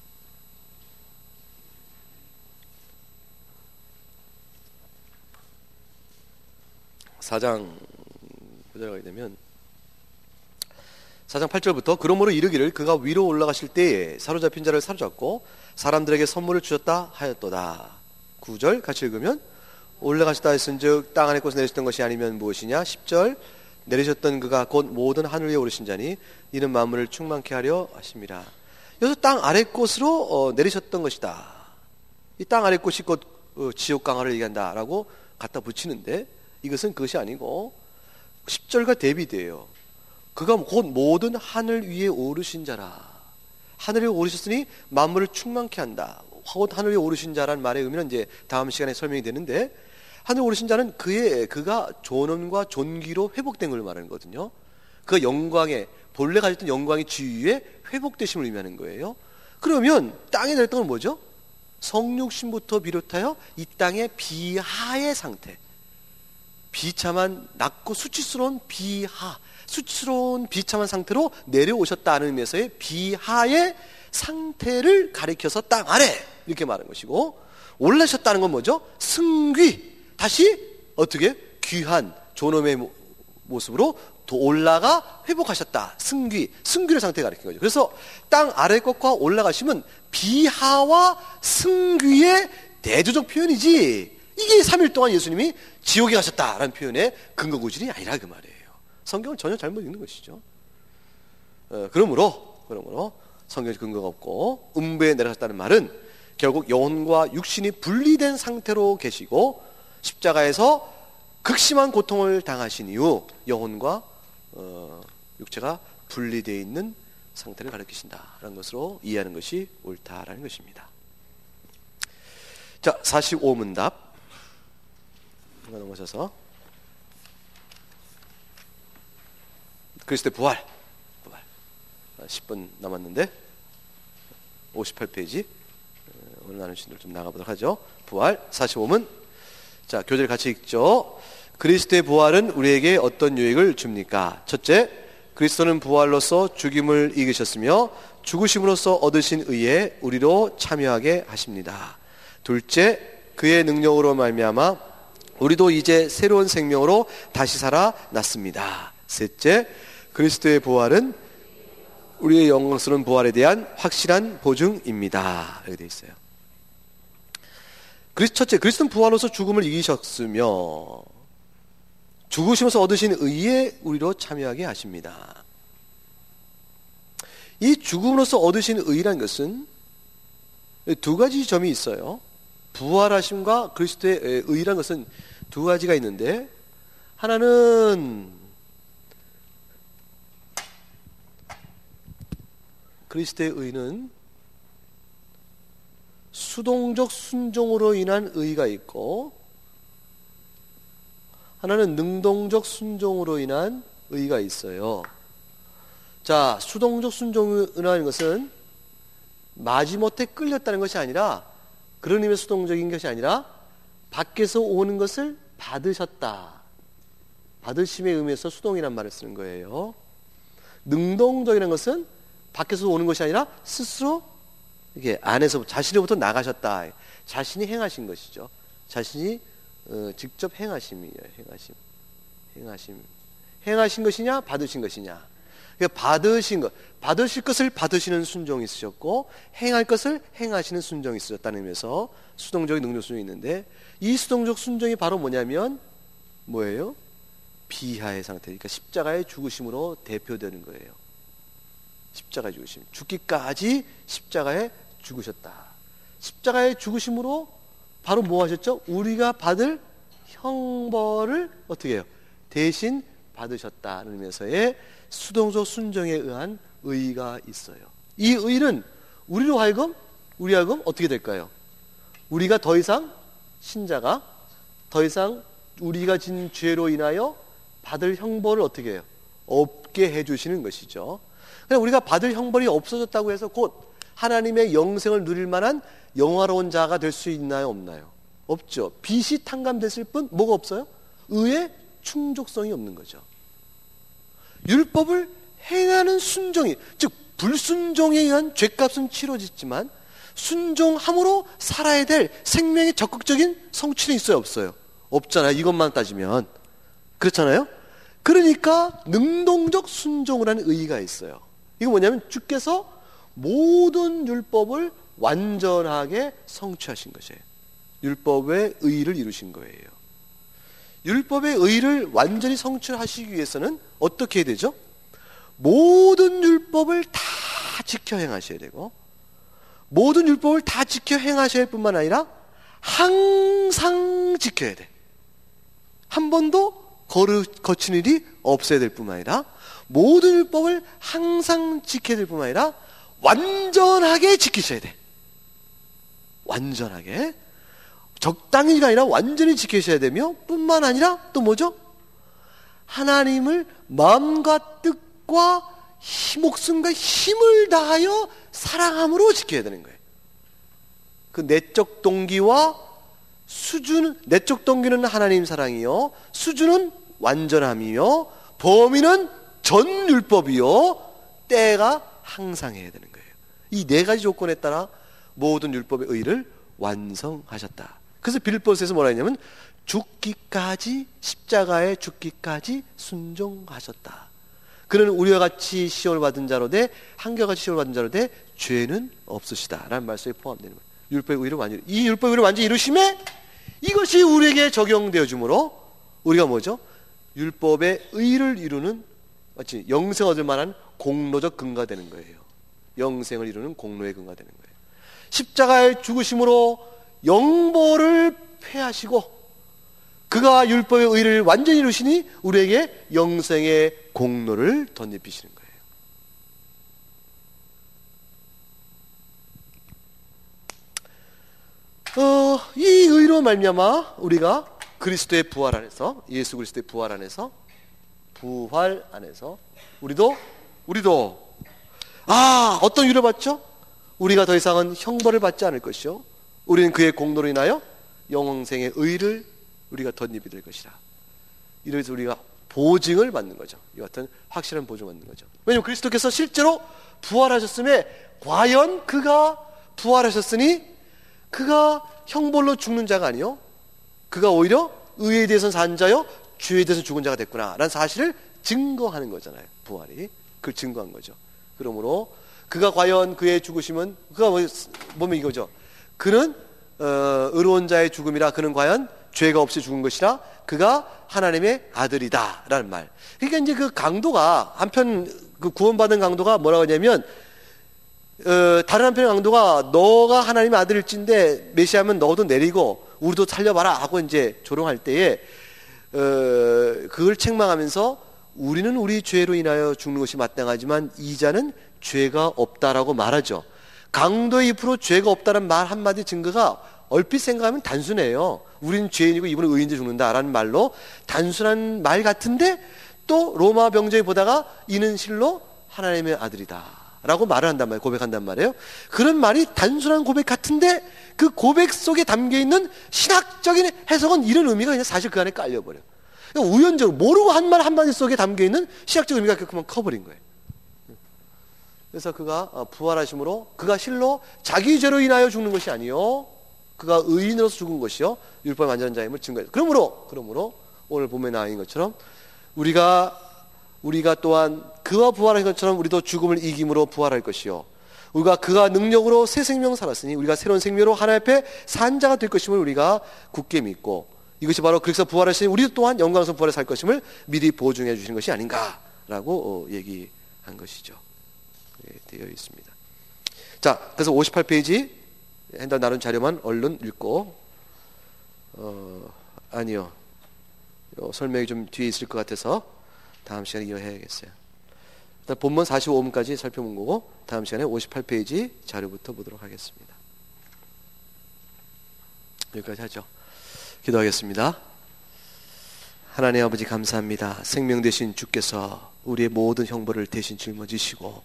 사 장 구 절에 가게 되면 사 장 팔 절부터 그러므로 이르기를 그가 위로 올라가실 때에 사로잡힌 자를 사로잡고 사람들에게 선물을 주셨다 하였도다. 구 절 같이 읽으면 올라가시다 했은즉 땅 안에 꽃을 내리셨던 것이 아니면 무엇이냐. 십 절 내리셨던 그가 곧 모든 하늘 위에 오르신 자니 이는 만물을 충만케 하려 하심이라. 여기서 땅 아래 꽃으로 어, 내리셨던 것이다. 이 땅 아래 꽃이 곧 어, 지옥 강화를 얘기한다라고 갖다 붙이는데 이것은 그것이 아니고 십 절과 대비돼요. 그가 곧 모든 하늘 위에 오르신 자라. 하늘 위에 오르셨으니 만물을 충만케 한다. 곧 하늘 위에 오르신 자라는 말의 의미는 이제 다음 시간에 설명이 되는데 하늘 오르신 자는 그의 그가 존엄과 존귀로 회복된 걸 말하는 거거든요. 그 영광의 본래 가졌던 영광의 지위에 회복되심을 의미하는 거예요. 그러면 땅에 내렸던 건 뭐죠? 성육신부터 비롯하여 이 땅의 비하의 상태, 비참한 낮고 수치스러운 비하, 수치스러운 비참한 상태로 내려오셨다는 의미에서의 비하의 상태를 가리켜서 땅 아래 이렇게 말하는 것이고, 올라셨다는 건 뭐죠? 승귀, 다시 어떻게 귀한 존엄의 모습으로 올라가 회복하셨다. 승귀, 승귀의 상태를 가리키는 거죠. 그래서 땅 아래 것과 올라가시면 비하와 승귀의 대조적 표현이지, 이게 삼 일 동안 예수님이 지옥에 가셨다라는 표현의 근거 구질이 아니라 그 말이에요. 성경을 전혀 잘못 읽는 것이죠. 어, 그러므로 그러므로 성경에 근거가 없고 음부에 내려갔다는 말은 결국 영혼과 육신이 분리된 상태로 계시고 십자가에서 극심한 고통을 당하신 이후 영혼과 어, 육체가 분리되어 있는 상태를 가리키신다라는 것으로 이해하는 것이 옳다라는 것입니다. 자, 사십오 문답 넘어서서 그리스도의 부활. 부활. 십 분 남았는데 오십팔 페이지 오늘 나누신 들 좀 나가보도록 하죠. 부활 사십오 문. 자, 교재를 같이 읽죠. 그리스도의 부활은 우리에게 어떤 유익을 줍니까? 첫째, 그리스도는 부활로서 죽임을 이기셨으며 죽으심으로써 얻으신 의에 우리로 참여하게 하십니다. 둘째, 그의 능력으로 말미암아 우리도 이제 새로운 생명으로 다시 살아났습니다. 셋째, 그리스도의 부활은 우리의 영광스러운 부활에 대한 확실한 보증입니다. 이렇게 되어 있어요. 첫째, 그리스도는 부활로서 죽음을 이기셨으며 죽으시면서 얻으신 의에 우리로 참여하게 하십니다. 이 죽음으로써 얻으신 의라는 것은 두 가지 점이 있어요. 부활하심과 그리스도의 의라는 것은 두 가지가 있는데, 하나는 그리스도의 의는 수동적 순종으로 인한 의가 있고, 하나는 능동적 순종으로 인한 의가 있어요. 자, 수동적 순종이라는 것은 마지못해 끌렸다는 것이 아니라, 그런 의미의 수동적인 것이 아니라 밖에서 오는 것을 받으셨다. 받으심의 의미에서 수동이란 말을 쓰는 거예요. 능동적이라는 것은 밖에서 오는 것이 아니라 스스로 이게 안에서 자신으로부터 나가셨다. 자신이 행하신 것이죠. 자신이 어, 직접 행하심이에요. 행하심, 행하심, 행하신 것이냐, 받으신 것이냐. 그러니까 받으신 것, 받으실 것을 받으시는 순종이 있으셨고, 행할 것을 행하시는 순종이 있으셨다는 의미에서 수동적인 능력 순종이 있는데, 이 수동적 순종이 바로 뭐냐면 뭐예요? 비하의 상태, 그러니까 십자가의 죽으심으로 대표되는 거예요. 십자가의 죽으심, 죽기까지 십자가에 죽으셨다. 십자가의 죽으심으로 바로 뭐 하셨죠? 우리가 받을 형벌을 어떻게 해요? 대신 받으셨다는 의미에서의 수동적 순종에 의한 의가 있어요. 이 의는 우리로 하여금 우리 하여금 어떻게 될까요? 우리가 더 이상 신자가 더 이상 우리가 진 죄로 인하여 받을 형벌을 어떻게 해요? 없게 해주시는 것이죠. 그냥 우리가 받을 형벌이 없어졌다고 해서 곧 하나님의 영생을 누릴 만한 영화로운 자가 될 수 있나요? 없나요? 없죠. 빚이 탕감됐을 뿐 뭐가 없어요? 의의 충족성이 없는 거죠. 율법을 행하는 순종이, 즉 불순종에 의한 죄값은 치러지지만 순종함으로 살아야 될 생명의 적극적인 성취는 있어요? 없어요? 없잖아요. 이것만 따지면. 그렇잖아요. 그러니까 능동적 순종을 하는 의의가 있어요. 이거 뭐냐면 주께서 모든 율법을 완전하게 성취하신 것이에요. 율법의 의의를 이루신 거예요. 율법의 의의를 완전히 성취하시기 위해서는 어떻게 해야 되죠? 모든 율법을 다 지켜 행하셔야 되고, 모든 율법을 다 지켜 행하셔야 할 뿐만 아니라 항상 지켜야 돼. 한 번도 거르, 거친 일이 없어야 될 뿐만 아니라 모든 율법을 항상 지켜야 될 뿐만 아니라 완전하게 지키셔야 돼. 완전하게. 적당히가 아니라 완전히 지키셔야 되며, 뿐만 아니라 또 뭐죠? 하나님을 마음과 뜻과 목숨과 힘을 다하여 사랑함으로 지켜야 되는 거예요. 그 내적 동기와 수준은, 내적 동기는 하나님 사랑이요, 수준은 완전함이요, 범위는 전 율법이요, 때가 항상 해야 되는 거예요. 이 네 가지 조건에 따라 모든 율법의 의의를 완성하셨다. 그래서 빌립보서에서 뭐라 했냐면 죽기까지, 십자가에 죽기까지 순종하셨다. 그는 우리와 같이 시험을 받은 자로 돼, 한결같이 시험을 받은 자로 돼 죄는 없으시다 라는 말씀이 포함되는 거예요. 율법의 의의를 완전히, 이 율법의 의의를 완전히 이루심에 이것이 우리에게 적용되어 주므로 우리가 뭐죠? 율법의 의의를 이루는, 마치 영생 얻을 만한 공로적 근거가 되는 거예요. 영생을 이루는 공로의 근거가 되는 거예요. 십자가의 죽으심으로 영벌을 패하시고 그가 율법의 의의를 완전히 이루시니 우리에게 영생의 공로를 덧입히시는 거예요. 어, 이 의의로 말미암아 우리가 그리스도의 부활 안에서, 예수 그리스도의 부활 안에서 부활 안에서 우리도 우리도 아 어떤 위로 받죠? 우리가 더 이상은 형벌을 받지 않을 것이요 우리는 그의 공로로 인하여 영생의 의를 우리가 덧입이 될 것이라. 이래서 우리가 보증을 받는 거죠. 이 같은 확실한 보증을 받는 거죠. 왜냐하면 그리스도께서 실제로 부활하셨음에 과연 그가 부활하셨으니 그가 형벌로 죽는 자가 아니요 그가 오히려 의에 대해서는 산 자요 죄에 대해서는 죽은 자가 됐구나 라는 사실을 증거하는 거잖아요. 부활이 그걸 증거한 거죠. 그러므로 그가 과연 그의 죽으심은 그가 보면 이거죠. 그는 어, 의로운 자의 죽음이라 그는 과연 죄가 없이 죽은 것이라 그가 하나님의 아들이다 라는 말. 그러니까 이제 그 강도가 한편 그 구원받은 강도가 뭐라고 하냐면 어, 다른 한편의 강도가 너가 하나님의 아들일진데 메시아면 너도 내리고 우리도 살려봐라 하고 이제 조롱할 때에 어, 그걸 책망하면서 우리는 우리 죄로 인하여 죽는 것이 마땅하지만 이 자는 죄가 없다라고 말하죠. 강도의 입으로 죄가 없다는 말 한마디 증거가 얼핏 생각하면 단순해요. 우리는 죄인이고 이분은 의인데 죽는다라는 말로 단순한 말 같은데 또 로마 병정이 보다가 이는 실로 하나님의 아들이다 라고 말을 한단 말이에요. 고백한단 말이에요. 그런 말이 단순한 고백 같은데 그 고백 속에 담겨있는 신학적인 해석은 이런 의미가 그냥 사실 그 안에 깔려버려요. 그러니까 우연적으로 모르고 한 말 한마디 속에 담겨있는 신학적 의미가 그만 커버린 거예요. 그래서 그가 부활하심으로 그가 실로 자기 죄로 인하여 죽는 것이 아니요 그가 의인으로서 죽은 것이요 율법의 완전한 자임을 증거해요. 그러므로 그러므로 오늘 본문에 나와 있는 것처럼 우리가 우리가 또한 그와 부활한 것처럼 우리도 죽음을 이김으로 부활할 것이요 우리가 그가 능력으로 새 생명 살았으니 우리가 새로운 생명으로 하나님 앞에 산 자가 될 것임을 우리가 굳게 믿고 이것이 바로 그리스도 부활하시니 우리도 또한 영광스러운 부활에 살 것임을 미리 보증해 주신 것이 아닌가라고 얘기한 것이죠. 되어 있습니다. 자, 그래서 오십팔 페이지 핸드아웃 나눈 자료만 얼른 읽고 어, 아니요 설명이 좀 뒤에 있을 것 같아서 다음 시간에 이어해야겠어요. 일단 본문 사십오 분까지 살펴본 거고 다음 시간에 오십팔 페이지 자료부터 보도록 하겠습니다. 여기까지 하죠. 기도하겠습니다. 하나님 아버지 감사합니다. 생명 되신 주께서 우리의 모든 형벌을 대신 짊어지시고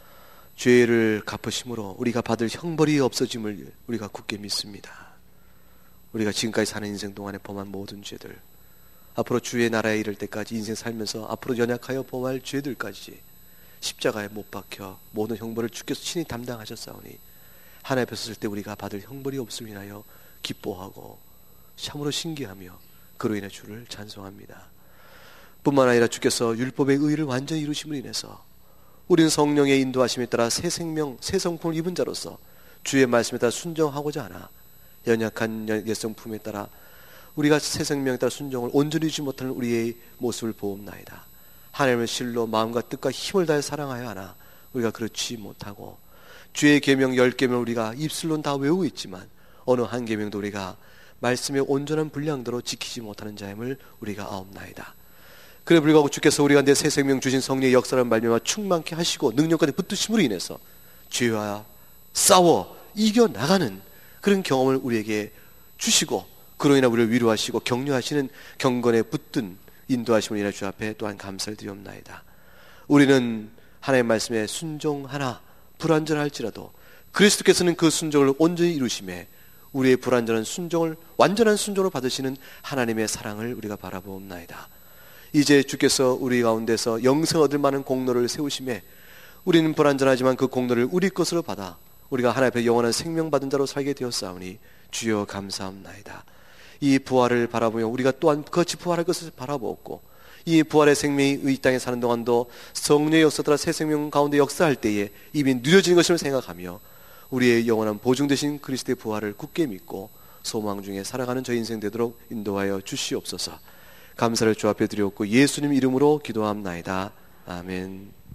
죄를 갚으심으로 우리가 받을 형벌이 없어짐을 우리가 굳게 믿습니다. 우리가 지금까지 사는 인생 동안에 범한 모든 죄들 앞으로 주의 나라에 이를 때까지 인생 살면서 앞으로 연약하여 범할 죄들까지 십자가에 못 박혀 모든 형벌을 주께서 친히 담당하셨사오니 하나님 앞에 섰을 때 우리가 받을 형벌이 없음을 인하여 기뻐하고 참으로 신기하며 그로 인해 주를 찬송합니다. 뿐만 아니라 주께서 율법의 의를 완전히 이루심을 인해서 우리는 성령의 인도하심에 따라 새 생명, 새 성품을 입은 자로서 주의 말씀에 따라 순종하고자 하나 연약한 옛성품에 따라 우리가 새 생명에 따라 순종을 온전히 주지 못하는 우리의 모습을 보옵나이다. 하나님을 실로 마음과 뜻과 힘을 다해 사랑하여 하나 우리가 그렇지 못하고 주의 계명 열 계명을 우리가 입술로는 다 외우고 있지만 어느 한 계명도 우리가 말씀의 온전한 분량대로 지키지 못하는 자임을 우리가 아옵나이다. 그래 불구하고 주께서 우리 가운데 새 생명 주신 성령의 역사를 말미암아 충만케 하시고 능력까지 붙드심으로 인해서 죄와 싸워 이겨나가는 그런 경험을 우리에게 주시고 그로 인해 우리를 위로하시고 격려하시는 경건에 붙든 인도하심을 인해 주 앞에 또한 감사를 드리옵나이다. 우리는 하나님의 말씀에 순종하나 불완전할지라도 그리스도께서는 그 순종을 온전히 이루심에 우리의 불완전한 순종을 완전한 순종으로 받으시는 하나님의 사랑을 우리가 바라보옵나이다. 이제 주께서 우리 가운데서 영생 얻을 만한 공로를 세우심에 우리는 불완전하지만 그 공로를 우리 것으로 받아 우리가 하나님 앞에 영원한 생명 받은 자로 살게 되었사오니 주여 감사합나이다. 이 부활을 바라보며 우리가 또한 같이 부활할 것을 바라보았고 이 부활의 생명이 이 땅에 사는 동안도 성령의 역사들아 새 생명 가운데 역사할 때에 이미 누려지는 것을 생각하며 우리의 영원한 보증 되신 그리스도의 부활을 굳게 믿고 소망 중에 살아가는 저희 인생 되도록 인도하여 주시옵소서. 감사를 주 앞에 드리옵고 예수님 이름으로 기도합나이다. 아멘.